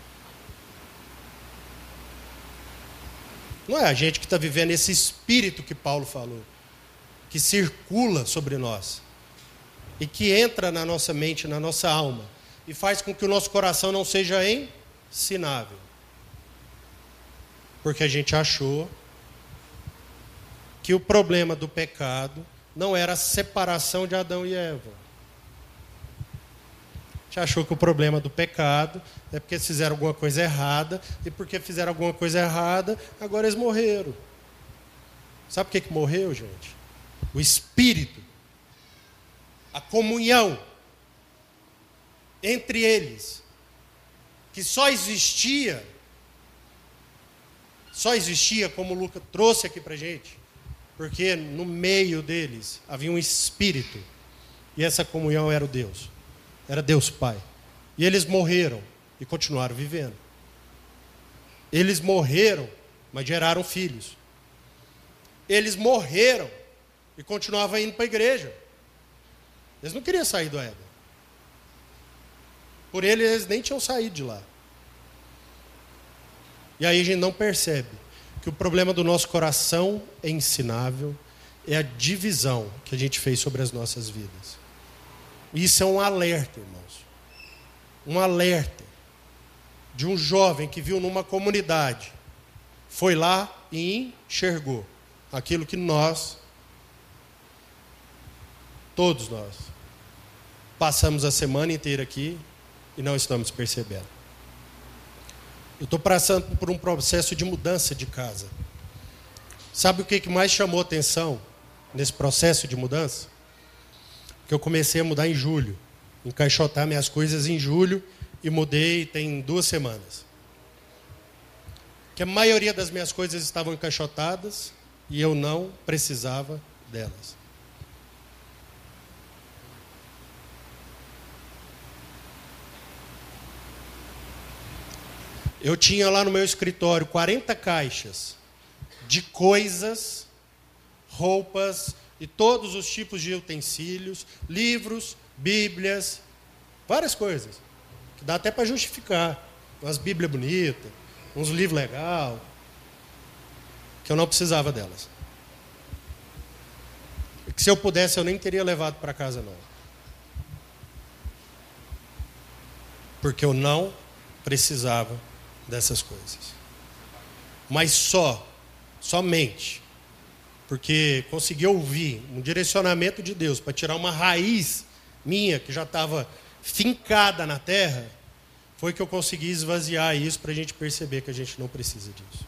Não é a gente que está vivendo esse espírito que Paulo falou, que circula sobre nós e que entra na nossa mente, na nossa alma e faz com que o nosso coração não seja ensinável. Porque a gente achou que o problema do pecado não era a separação de Adão e Eva. A gente achou que o problema do pecado é porque eles fizeram alguma coisa errada, e porque fizeram alguma coisa errada, agora eles morreram. Sabe por que que morreu, gente? O Espírito, a comunhão entre eles, que só existia, só existia, como o Lucas trouxe aqui para a gente, porque no meio deles havia um Espírito, e essa comunhão era o Deus, era Deus Pai. E eles morreram e continuaram vivendo. Eles morreram, mas geraram filhos. Eles morreram e continuavam indo para a igreja. Eles não queriam sair do Éden. Por eles, eles nem tinham saído de lá. E aí a gente não percebe que o problema do nosso coração é ensinável, é a divisão que a gente fez sobre as nossas vidas. Isso é um alerta, irmãos. Um alerta de um jovem que viu numa comunidade, foi lá e enxergou aquilo que nós, todos nós, passamos a semana inteira aqui e não estamos percebendo. Eu estou passando por um processo de mudança de casa. Sabe o que mais chamou atenção nesse processo de mudança? Que eu comecei a mudar em julho, encaixotar minhas coisas em julho, e mudei tem duas semanas. Que a maioria das minhas coisas estavam encaixotadas e eu não precisava delas. Eu tinha lá no meu escritório quarenta caixas de coisas, roupas e todos os tipos de utensílios, livros, bíblias, várias coisas, que dá até para justificar. Umas bíblias bonitas, uns livros legais, que eu não precisava delas. E que se eu pudesse, eu nem teria levado para casa, não. Porque eu não precisava dessas coisas. Mas só, somente, porque consegui ouvir um direcionamento de Deus para tirar uma raiz minha, que já estava fincada na terra, foi que eu consegui esvaziar isso para a gente perceber que a gente não precisa disso.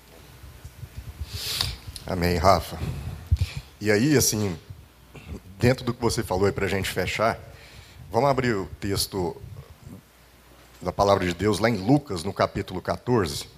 Amém, Rafa. E aí, assim, dentro do que você falou aí para a gente fechar, vamos abrir o texto da palavra de Deus lá em Lucas, no capítulo quatorze.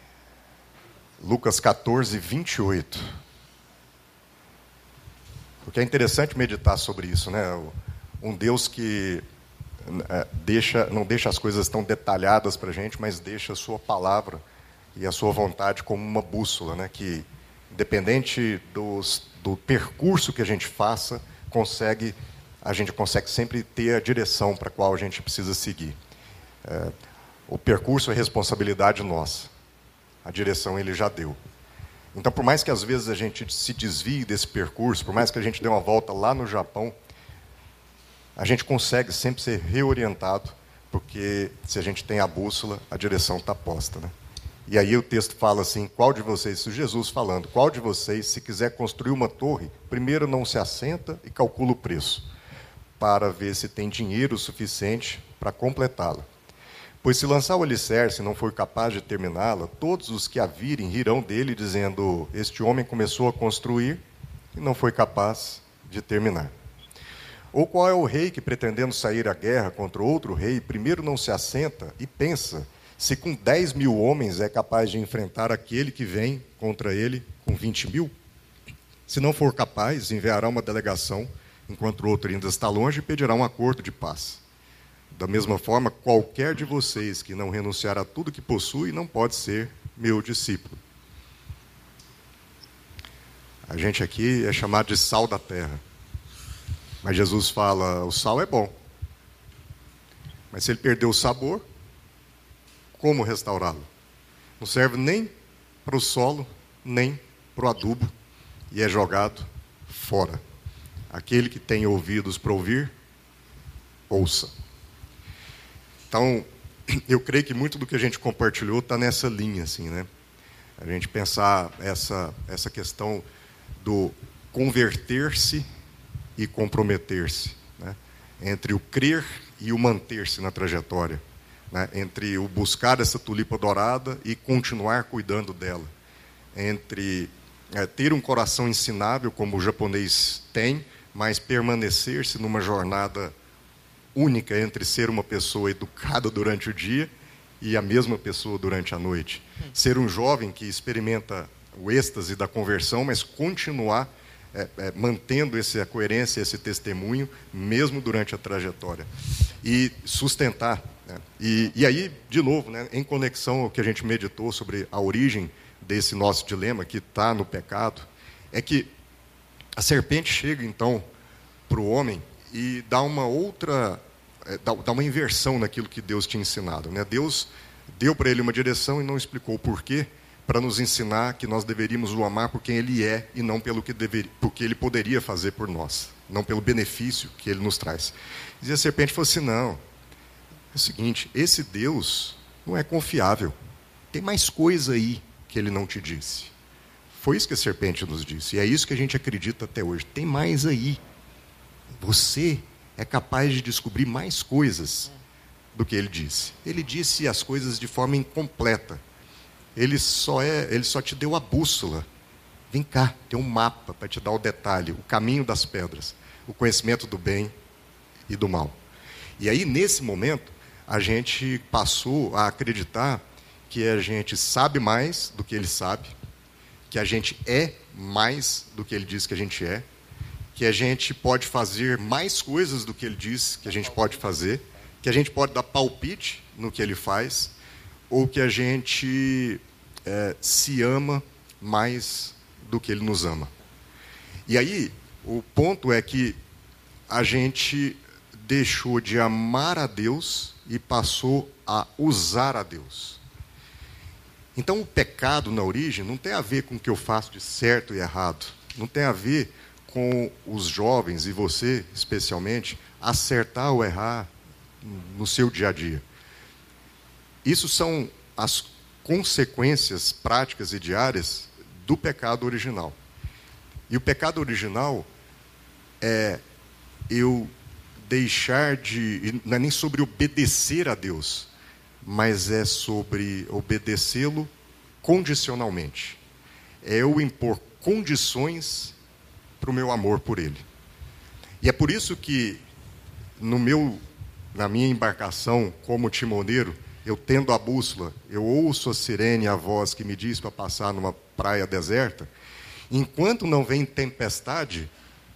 Lucas quatorze, vinte e oito. Porque é interessante meditar sobre isso, né? Um Deus que é, deixa, não deixa as coisas tão detalhadas para a gente, mas deixa a sua palavra e a sua vontade como uma bússola, né? Que, independente dos, do percurso que a gente faça, consegue, a gente consegue sempre ter a direção para a qual a gente precisa seguir. É, o percurso é responsabilidade nossa. A direção ele já deu. Então, por mais que às vezes a gente se desvie desse percurso, por mais que a gente dê uma volta lá no Japão, a gente consegue sempre ser reorientado, porque se a gente tem a bússola, a direção está posta, né? E aí o texto fala assim, qual de vocês, isso Jesus falando, qual de vocês, se quiser construir uma torre, primeiro não se assenta e calcula o preço, para ver se tem dinheiro suficiente para completá-la. Pois se lançar o alicerce e não for capaz de terminá-la, todos os que a virem rirão dele, dizendo, este homem começou a construir e não foi capaz de terminar. Ou qual é o rei que, pretendendo sair à guerra contra outro rei, primeiro não se assenta e pensa se com dez mil homens é capaz de enfrentar aquele que vem contra ele com vinte mil? Se não for capaz, enviará uma delegação, enquanto o outro ainda está longe, e pedirá um acordo de paz. Da mesma forma, qualquer de vocês que não renunciar a tudo que possui não pode ser meu discípulo. A gente aqui é chamado de sal da terra. Mas Jesus fala, o sal é bom. Mas se ele perdeu o sabor, como restaurá-lo? Não serve nem para o solo, nem para o adubo, e é jogado fora. Aquele que tem ouvidos para ouvir, ouça. Então, eu creio que muito do que a gente compartilhou está nessa linha, assim, né? A gente pensar essa, essa questão do converter-se e comprometer-se, né? Entre o crer e o manter-se na trajetória, né? Entre o buscar essa tulipa dourada e continuar cuidando dela, entre é, ter um coração ensinável, como o japonês tem, mas permanecer-se numa jornada única entre ser uma pessoa educada durante o dia e a mesma pessoa durante a noite. Ser um jovem que experimenta o êxtase da conversão, mas continuar é, é, mantendo essa coerência, esse testemunho, mesmo durante a trajetória. E sustentar. Né? E, e aí, de novo, né, em conexão ao que a gente meditou sobre a origem desse nosso dilema, que está no pecado, é que a serpente chega, então, para o homem e dá uma outra, é, dá, dá uma inversão naquilo que Deus tinha ensinado, né? Deus deu para ele uma direção e não explicou o porquê, para nos ensinar que nós deveríamos o amar por quem ele é e não pelo que, deveria, porque ele poderia fazer por nós, não pelo benefício que ele nos traz. E a serpente falou assim, não, é o seguinte, esse Deus não é confiável, tem mais coisa aí que ele não te disse. Foi isso que a serpente nos disse, e é isso que a gente acredita até hoje, tem mais aí. Você é capaz de descobrir mais coisas do que ele disse. Ele disse as coisas de forma incompleta. Ele só, é, ele só te deu a bússola. Vem cá, tem um mapa para te dar o detalhe, o caminho das pedras, o conhecimento do bem e do mal. E aí, nesse momento, a gente passou a acreditar que a gente sabe mais do que ele sabe, que a gente é mais do que ele diz que a gente é, que a gente pode fazer mais coisas do que ele diz que a gente pode fazer, que a gente pode dar palpite no que ele faz, ou que a gente é, se ama mais do que ele nos ama. E aí, o ponto é que a gente deixou de amar a Deus e passou a usar a Deus. Então, o pecado, na origem, não tem a ver com o que eu faço de certo e errado, não tem a ver com os jovens, e você especialmente, acertar ou errar no seu dia a dia. Isso são as consequências práticas e diárias do pecado original. E o pecado original é eu deixar de... Não é nem sobre obedecer a Deus, mas é sobre obedecê-lo condicionalmente. É eu impor condições para o meu amor por ele. E é por isso que no meu, na minha embarcação como timoneiro, eu tendo a bússola, eu ouço a sirene, a voz que me diz para passar numa praia deserta, enquanto não vem tempestade,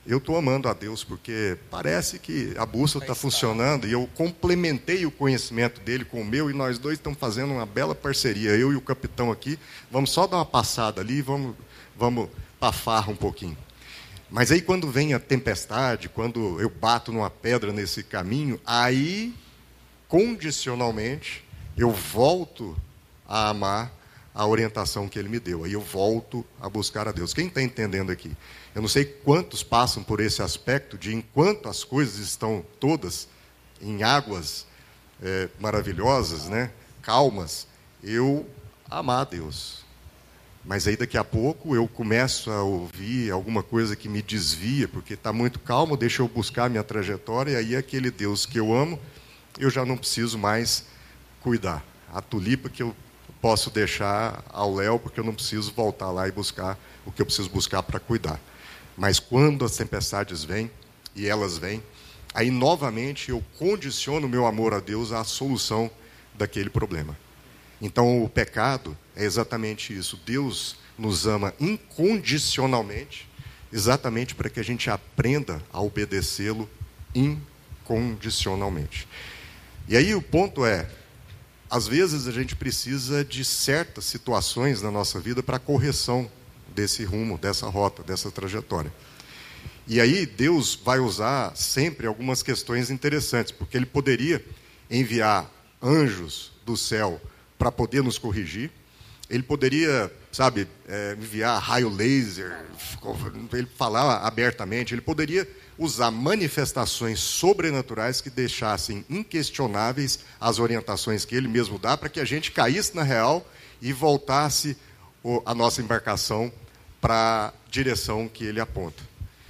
eu estou amando a Deus, porque parece que a bússola está funcionando e eu complementei o conhecimento dele com o meu e nós dois estamos fazendo uma bela parceria. Eu e o capitão aqui, vamos só dar uma passada ali e vamos, vamos para a farra um pouquinho. Mas aí quando vem a tempestade, quando eu bato numa pedra nesse caminho, aí, condicionalmente, eu volto a amar a orientação que ele me deu. Aí eu volto a buscar a Deus. Quem está entendendo aqui? Eu não sei quantos passam por esse aspecto de, enquanto as coisas estão todas em águas é, maravilhosas, né, calmas, eu amar a Deus. Mas aí daqui a pouco eu começo a ouvir alguma coisa que me desvia, porque está muito calmo, deixa eu buscar a minha trajetória, e aí aquele Deus que eu amo, eu já não preciso mais cuidar. A tulipa que eu posso deixar ao léu, porque eu não preciso voltar lá e buscar o que eu preciso buscar para cuidar. Mas quando as tempestades vêm, e elas vêm, aí novamente eu condiciono o meu amor a Deus à solução daquele problema. Então o pecado é exatamente isso. Deus nos ama incondicionalmente, exatamente para que a gente aprenda a obedecê-lo incondicionalmente. E aí o ponto é, às vezes a gente precisa de certas situações na nossa vida para correção desse rumo, dessa rota, dessa trajetória. E aí Deus vai usar sempre algumas questões interessantes, porque Ele poderia enviar anjos do céu para poder nos corrigir, Ele poderia, sabe, é, enviar raio laser, Ele falar abertamente, Ele poderia usar manifestações sobrenaturais que deixassem inquestionáveis as orientações que Ele mesmo dá, para que a gente caísse na real e voltasse a nossa embarcação para a direção que Ele aponta.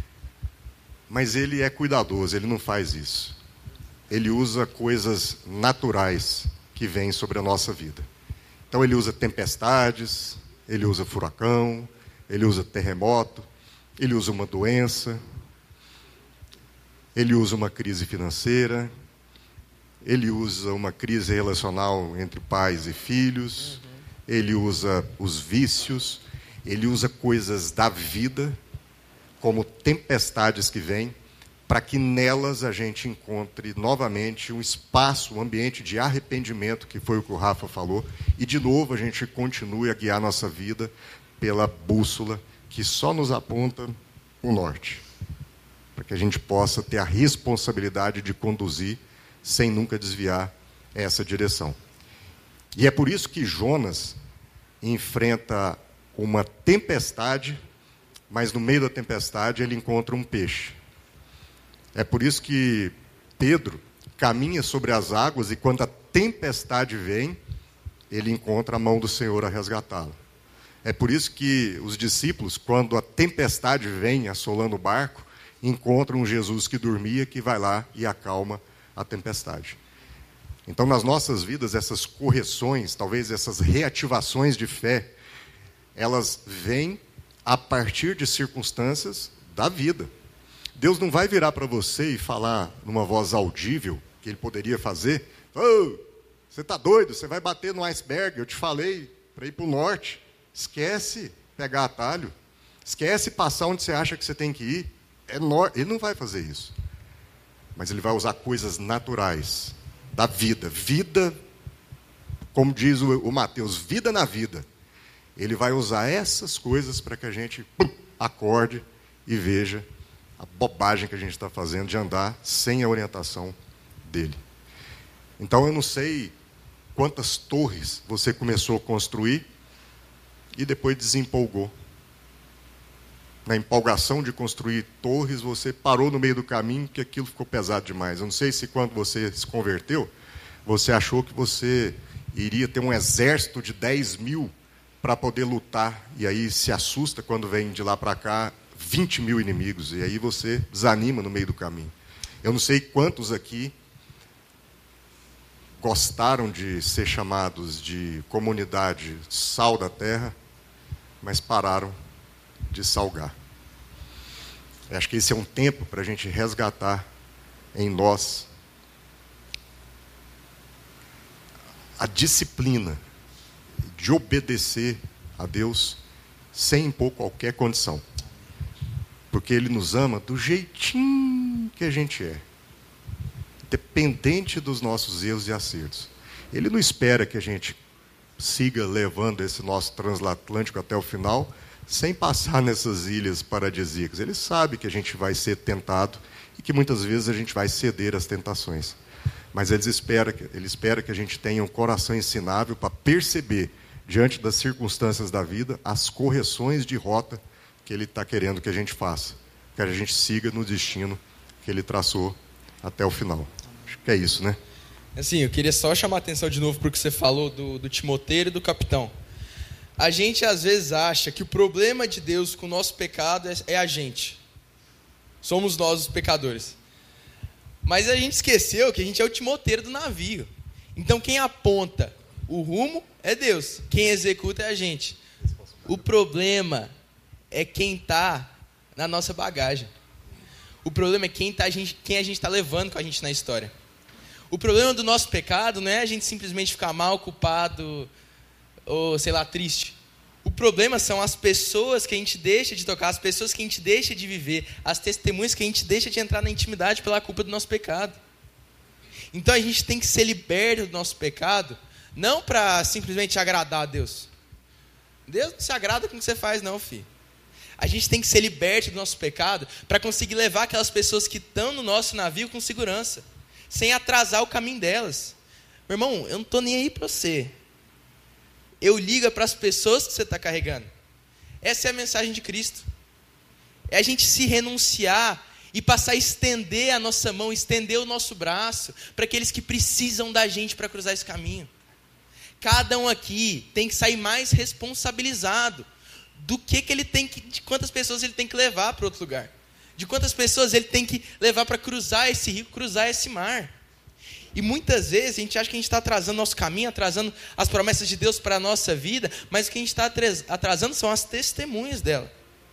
Mas Ele é cuidadoso, Ele não faz isso. Ele usa coisas naturais que vêm sobre a nossa vida. Então Ele usa tempestades, Ele usa furacão, Ele usa terremoto, Ele usa uma doença, Ele usa uma crise financeira, Ele usa uma crise relacional entre pais e filhos, uhum. Ele usa os vícios, Ele usa coisas da vida, como tempestades que vêm, para que nelas a gente encontre novamente um espaço, um ambiente de arrependimento, que foi o que o Rafa falou, e de novo a gente continue a guiar nossa vida pela bússola que só nos aponta o norte, para que a gente possa ter a responsabilidade de conduzir sem nunca desviar essa direção. E é por isso que Jonas enfrenta uma tempestade, mas no meio da tempestade ele encontra um peixe. É por isso que Pedro caminha sobre as águas e quando a tempestade vem, ele encontra a mão do Senhor a resgatá-lo. É por isso que os discípulos, quando a tempestade vem assolando o barco, encontram um Jesus que dormia, que vai lá e acalma a tempestade. Então, nas nossas vidas, essas correções, talvez essas reativações de fé, elas vêm a partir de circunstâncias da vida. Deus não vai virar para você e falar numa voz audível, que Ele poderia fazer, oh, você está doido, você vai bater no iceberg, eu te falei para ir para o norte. Esquece pegar atalho, esquece passar onde você acha que você tem que ir. É no... Ele não vai fazer isso. Mas Ele vai usar coisas naturais da vida. Vida, como diz o, o Mateus, vida na vida. Ele vai usar essas coisas para que a gente pum, acorde e veja a bobagem que a gente está fazendo de andar sem a orientação dele. Então eu não sei quantas torres você começou a construir e depois desempolgou. Na empolgação de construir torres, você parou no meio do caminho porque aquilo ficou pesado demais. Eu não sei se quando você se converteu, você achou que você iria ter um exército de dez mil para poder lutar, e aí se assusta quando vem de lá para cá vinte mil inimigos, e aí você desanima no meio do caminho. Eu não sei quantos aqui gostaram de ser chamados de comunidade sal da terra, mas pararam de salgar. Eu acho que esse é um tempo para a gente resgatar em nós a disciplina de obedecer a Deus sem impor qualquer condição. Porque porque Ele nos ama do jeitinho que a gente é, dependente dos nossos erros e acertos. Ele não espera que a gente siga levando esse nosso transatlântico até o final, sem passar nessas ilhas paradisíacas. Ele sabe que a gente vai ser tentado e que muitas vezes a gente vai ceder às tentações. Mas ele espera, ele espera que a gente tenha um coração ensinável para perceber, diante das circunstâncias da vida, as correções de rota que ele está querendo que a gente faça. Que a gente siga no destino que ele traçou até o final. Acho que é isso, né? Assim, eu queria só chamar a atenção de novo para o que você falou do, do Timoteiro e do capitão. A gente às vezes acha que o problema de Deus com o nosso pecado é, é a gente. Somos nós os pecadores. Mas a gente esqueceu que a gente é o timoteiro do navio. Então quem aponta o rumo é Deus. Quem executa é a gente. O problema é quem está na nossa bagagem. O problema é quem, tá, a gente, quem a gente está levando com a gente na história. O problema do nosso pecado não é a gente simplesmente ficar mal, culpado ou, sei lá, triste. O problema são as pessoas que a gente deixa de tocar, as pessoas que a gente deixa de viver, as testemunhas que a gente deixa de entrar na intimidade pela culpa do nosso pecado. Então a gente tem que ser liberto do nosso pecado, não para simplesmente agradar a Deus. Deus não se agrada com o que você faz, não, filho. A gente tem que ser liberto do nosso pecado para conseguir levar aquelas pessoas que estão no nosso navio com segurança, sem atrasar o caminho delas. Meu irmão, eu não estou nem aí para você. Eu ligo para as pessoas que você está carregando. Essa é a mensagem de Cristo. É a gente se renunciar e passar a estender a nossa mão, estender o nosso braço para aqueles que precisam da gente para cruzar esse caminho. Cada um aqui tem que sair mais responsabilizado do que, que ele tem que, de quantas pessoas ele tem que levar para outro lugar. De quantas pessoas ele tem que levar para cruzar esse rio, cruzar esse mar. E muitas vezes a gente acha que a gente está atrasando nosso caminho, atrasando as promessas de Deus para a nossa vida, mas o que a gente está atrasando são as testemunhas dela.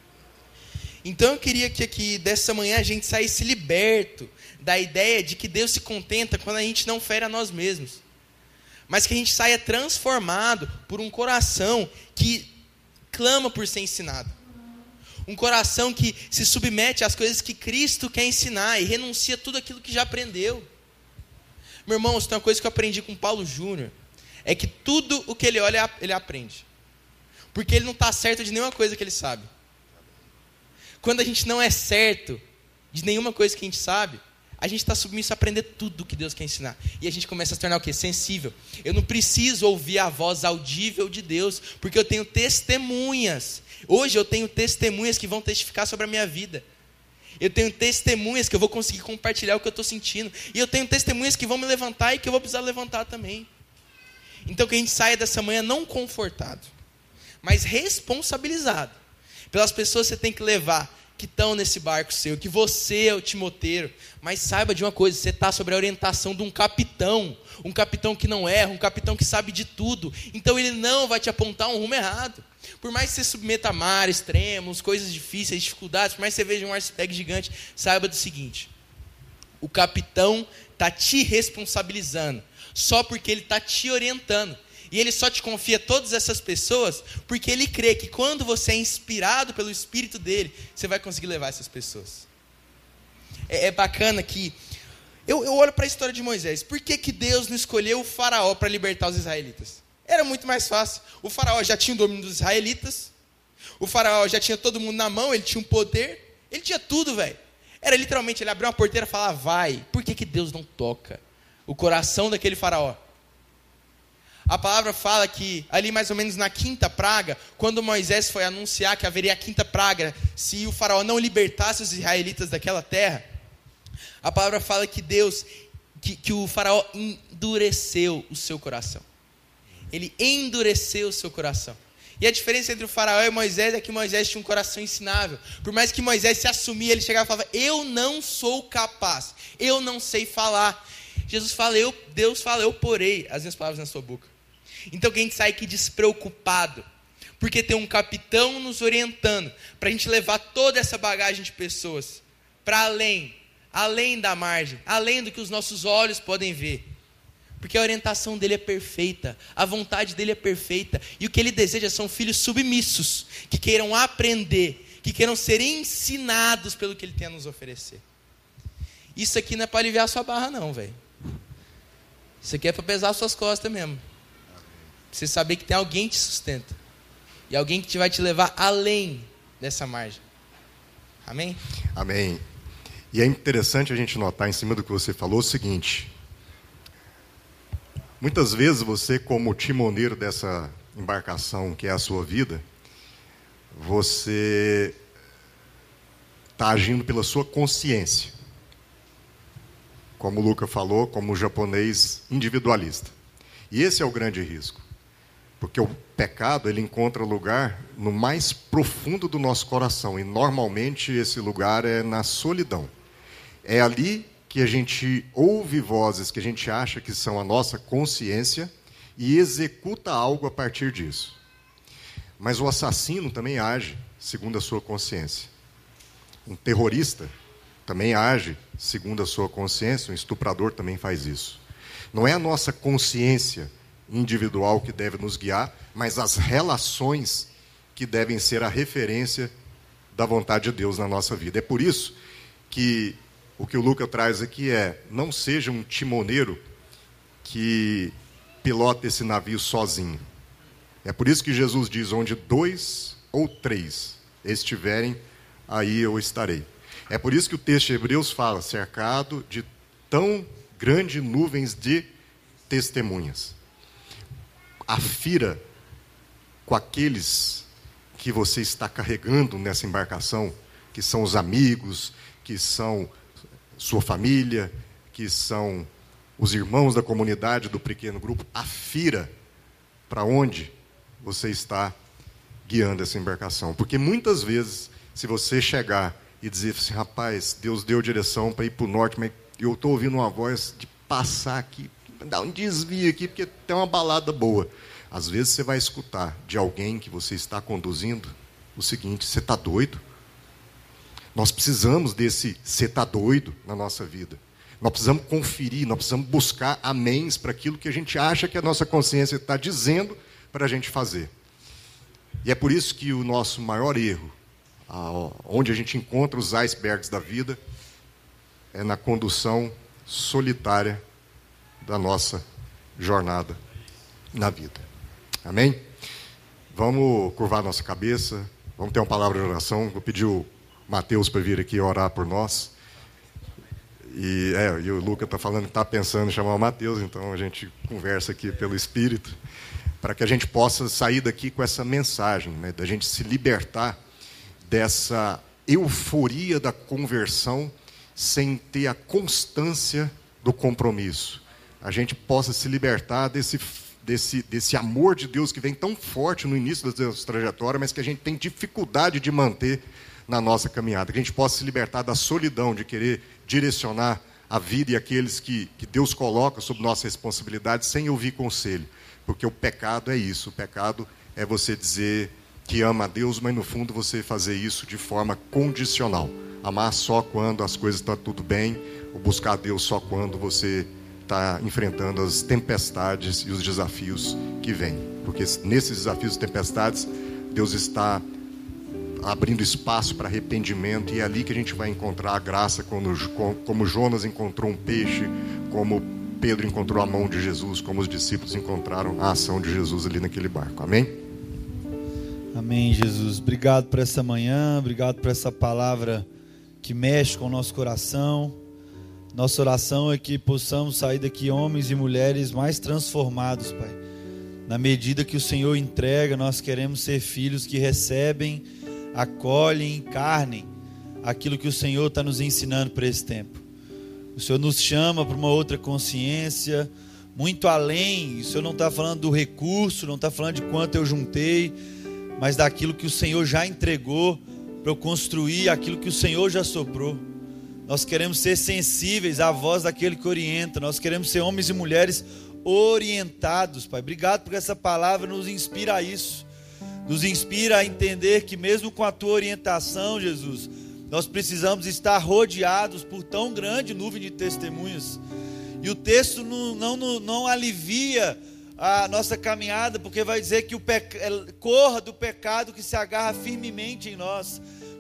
Então eu queria que aqui, dessa manhã, a gente saísse liberto da ideia de que Deus se contenta quando a gente não fere a nós mesmos. Mas que a gente saia transformado por um coração que clama por ser ensinado. Um coração que se submete às coisas que Cristo quer ensinar e renuncia tudo aquilo que já aprendeu. Meu irmão, tem uma coisa que eu aprendi com Paulo Júnior, é que tudo o que ele olha, ele aprende. Porque ele não está certo de nenhuma coisa que ele sabe. Quando a gente não é certo de nenhuma coisa que a gente sabe, a gente está submisso a aprender tudo o que Deus quer ensinar. E a gente começa a se tornar o quê? Sensível. Eu não preciso ouvir a voz audível de Deus, porque eu tenho testemunhas. Hoje eu tenho testemunhas que vão testificar sobre a minha vida. Eu tenho testemunhas que eu vou conseguir compartilhar o que eu estou sentindo. E eu tenho testemunhas que vão me levantar e que eu vou precisar levantar também. Então que a gente saia dessa manhã não confortado, mas responsabilizado pelas pessoas que você tem que levar, que estão nesse barco seu, que você é o timoteiro. Mas saiba de uma coisa, você está sob a orientação de um capitão. Um capitão que não erra, um capitão que sabe de tudo. Então ele não vai te apontar um rumo errado. Por mais que você submeta a mar, extremos, coisas difíceis, dificuldades, por mais que você veja um iceberg gigante, saiba do seguinte: o capitão está te responsabilizando, só porque ele está te orientando. E ele só te confia todas essas pessoas porque ele crê que quando você é inspirado pelo Espírito dele, você vai conseguir levar essas pessoas. É, é bacana que... Eu, eu olho para a história de Moisés. Por que, que Deus não escolheu o faraó para libertar os israelitas? Era muito mais fácil. O faraó já tinha o domínio dos israelitas. O faraó já tinha todo mundo na mão. Ele tinha um poder. Ele tinha tudo, velho. Era literalmente, ele abriu uma porteira e falava, vai. Por que, que Deus não toca o coração daquele faraó? A palavra fala que ali mais ou menos na quinta praga, quando Moisés foi anunciar que haveria a quinta praga, se o faraó não libertasse os israelitas daquela terra, a palavra fala que Deus, que, que o faraó endureceu o seu coração. Ele endureceu o seu coração. E a diferença entre o faraó e Moisés é que Moisés tinha um coração ensinável. Por mais que Moisés se assumia, ele chegava e falava, eu não sou capaz, eu não sei falar. Jesus fala, eu, Deus fala, eu porei as minhas palavras na sua boca. Então que a gente sai aqui despreocupado, porque tem um capitão nos orientando, para a gente levar toda essa bagagem de pessoas, para além, além da margem, além do que os nossos olhos podem ver. Porque a orientação dele é perfeita, a vontade dele é perfeita, e o que ele deseja são filhos submissos, que queiram aprender, que queiram ser ensinados pelo que Ele tem a nos oferecer. Isso aqui não é para aliviar a sua barra não, velho. Isso aqui é para pesar as suas costas mesmo. Pra você saber que tem alguém que te sustenta. E alguém que te vai te levar além dessa margem. Amém? Amém. E é interessante a gente notar em cima do que você falou o seguinte. Muitas vezes você, como timoneiro dessa embarcação que é a sua vida, você está agindo pela sua consciência. Como o Luca falou, como o japonês individualista. E esse é o grande risco. Porque o pecado, ele encontra lugar no mais profundo do nosso coração. E normalmente esse lugar é na solidão. É ali que a gente ouve vozes que a gente acha que são a nossa consciência e executa algo a partir disso. Mas o assassino também age segundo a sua consciência. Um terrorista também age segundo a sua consciência, um estuprador também faz isso. Não é a nossa consciência individual que deve nos guiar, mas as relações que devem ser a referência da vontade de Deus na nossa vida. É por isso que o que o Luca traz aqui é, não seja um timoneiro que pilota esse navio sozinho. É por isso que Jesus diz, onde dois ou três estiverem, aí eu estarei. É por isso que o texto de Hebreus fala, cercado de tão grandes nuvens de testemunhas. Afira com aqueles que você está carregando nessa embarcação, que são os amigos, que são sua família, que são os irmãos da comunidade, do pequeno grupo. Afira para onde você está guiando essa embarcação. Porque muitas vezes, se você chegar e dizer assim, rapaz, Deus deu direção para ir para o norte, mas eu estou ouvindo uma voz de passar aqui, dar um desvio aqui, porque tem uma balada boa. Às vezes você vai escutar de alguém que você está conduzindo o seguinte, você está doido? Nós precisamos desse você está doido na nossa vida. Nós precisamos conferir, nós precisamos buscar améns para aquilo que a gente acha que a nossa consciência está dizendo para a gente fazer. E é por isso que o nosso maior erro, onde a gente encontra os icebergs da vida, é na condução solitária da nossa jornada na vida. Amém? Vamos curvar nossa cabeça, vamos ter uma palavra de oração. Vou pedir o Mateus para vir aqui orar por nós. E, é, e o Luca está falando que está pensando em chamar o Mateus, então a gente conversa aqui pelo Espírito, para que a gente possa sair daqui com essa mensagem, né, da gente se libertar dessa euforia da conversão sem ter a constância do compromisso. A gente possa se libertar desse, desse, desse amor de Deus que vem tão forte no início da nossa trajetória, mas que a gente tem dificuldade de manter na nossa caminhada. Que a gente possa se libertar da solidão, de querer direcionar a vida e aqueles que, que Deus coloca sob nossa responsabilidade sem ouvir conselho. Porque o pecado é isso. O pecado é você dizer que ama a Deus, mas no fundo você fazer isso de forma condicional. Amar só quando as coisas estão tudo bem, ou buscar a Deus só quando você está enfrentando as tempestades e os desafios que vêm. Porque nesses desafios e tempestades, Deus está abrindo espaço para arrependimento, e é ali que a gente vai encontrar a graça, quando, como Jonas encontrou um peixe, como Pedro encontrou a mão de Jesus, como os discípulos encontraram a ação de Jesus ali naquele barco. Amém? Amém, Jesus. Obrigado por essa manhã, obrigado por essa palavra que mexe com o nosso coração. Nossa oração é que possamos sair daqui homens e mulheres mais transformados, Pai. Na medida que o Senhor entrega, nós queremos ser filhos que recebem, acolhem, encarnem aquilo que o Senhor está nos ensinando para esse tempo. O Senhor nos chama para uma outra consciência, muito além. O Senhor não está falando do recurso, não está falando de quanto eu juntei, mas daquilo que o Senhor já entregou para eu construir aquilo que o Senhor já soprou. Nós queremos ser sensíveis à voz daquele que orienta. Nós queremos ser homens e mulheres orientados, Pai. Obrigado porque essa palavra nos inspira a isso. Nos inspira a entender que mesmo com a Tua orientação, Jesus, nós precisamos estar rodeados por tão grande nuvem de testemunhas. E o texto não, não, não alivia a nossa caminhada, porque vai dizer que o peca... corra do pecado que se agarra firmemente em nós.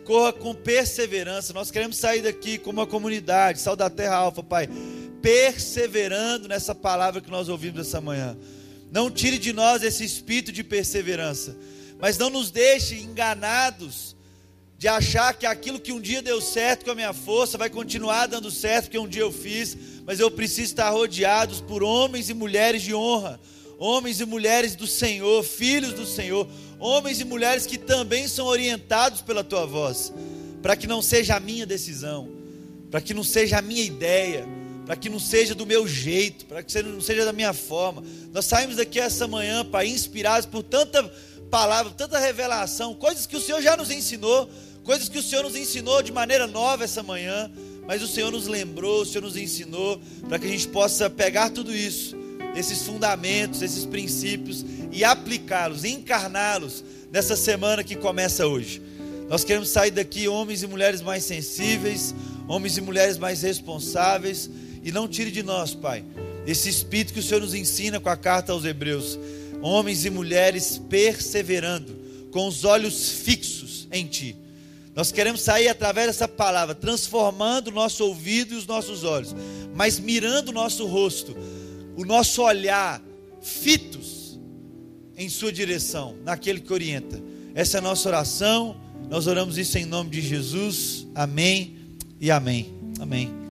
corra com perseverança. Nós queremos sair daqui como uma comunidade, Sal da Terra Alfa, Pai, perseverando nessa palavra que nós ouvimos essa manhã. Não tire de nós esse espírito de perseverança, mas não nos deixe enganados de achar que aquilo que um dia deu certo com a minha força vai continuar dando certo porque um dia eu fiz, mas eu preciso estar rodeados por homens e mulheres de honra, homens e mulheres do Senhor, filhos do Senhor, homens e mulheres que também são orientados pela tua voz, para que não seja a minha decisão, para que não seja a minha ideia, para que não seja do meu jeito, para que não seja da minha forma. Nós saímos daqui essa manhã, Pai, inspirados por tanta palavra, tanta revelação, coisas que o Senhor já nos ensinou, coisas que o Senhor nos ensinou de maneira nova essa manhã, mas o Senhor nos lembrou, o Senhor nos ensinou, para que a gente possa pegar tudo isso, esses fundamentos, esses princípios, e aplicá-los, encarná-los nessa semana que começa hoje. Nós queremos sair daqui homens e mulheres mais sensíveis, homens e mulheres mais responsáveis, e não tire de nós, Pai, esse espírito que o Senhor nos ensina com a carta aos Hebreus, homens e mulheres perseverando, com os olhos fixos em Ti. Nós queremos sair através dessa palavra, transformando o nosso ouvido e os nossos olhos, mas mirando o nosso rosto, o nosso olhar, fitos em Sua direção, naquele que orienta. Essa é a nossa oração, nós oramos isso em nome de Jesus, amém e amém, amém.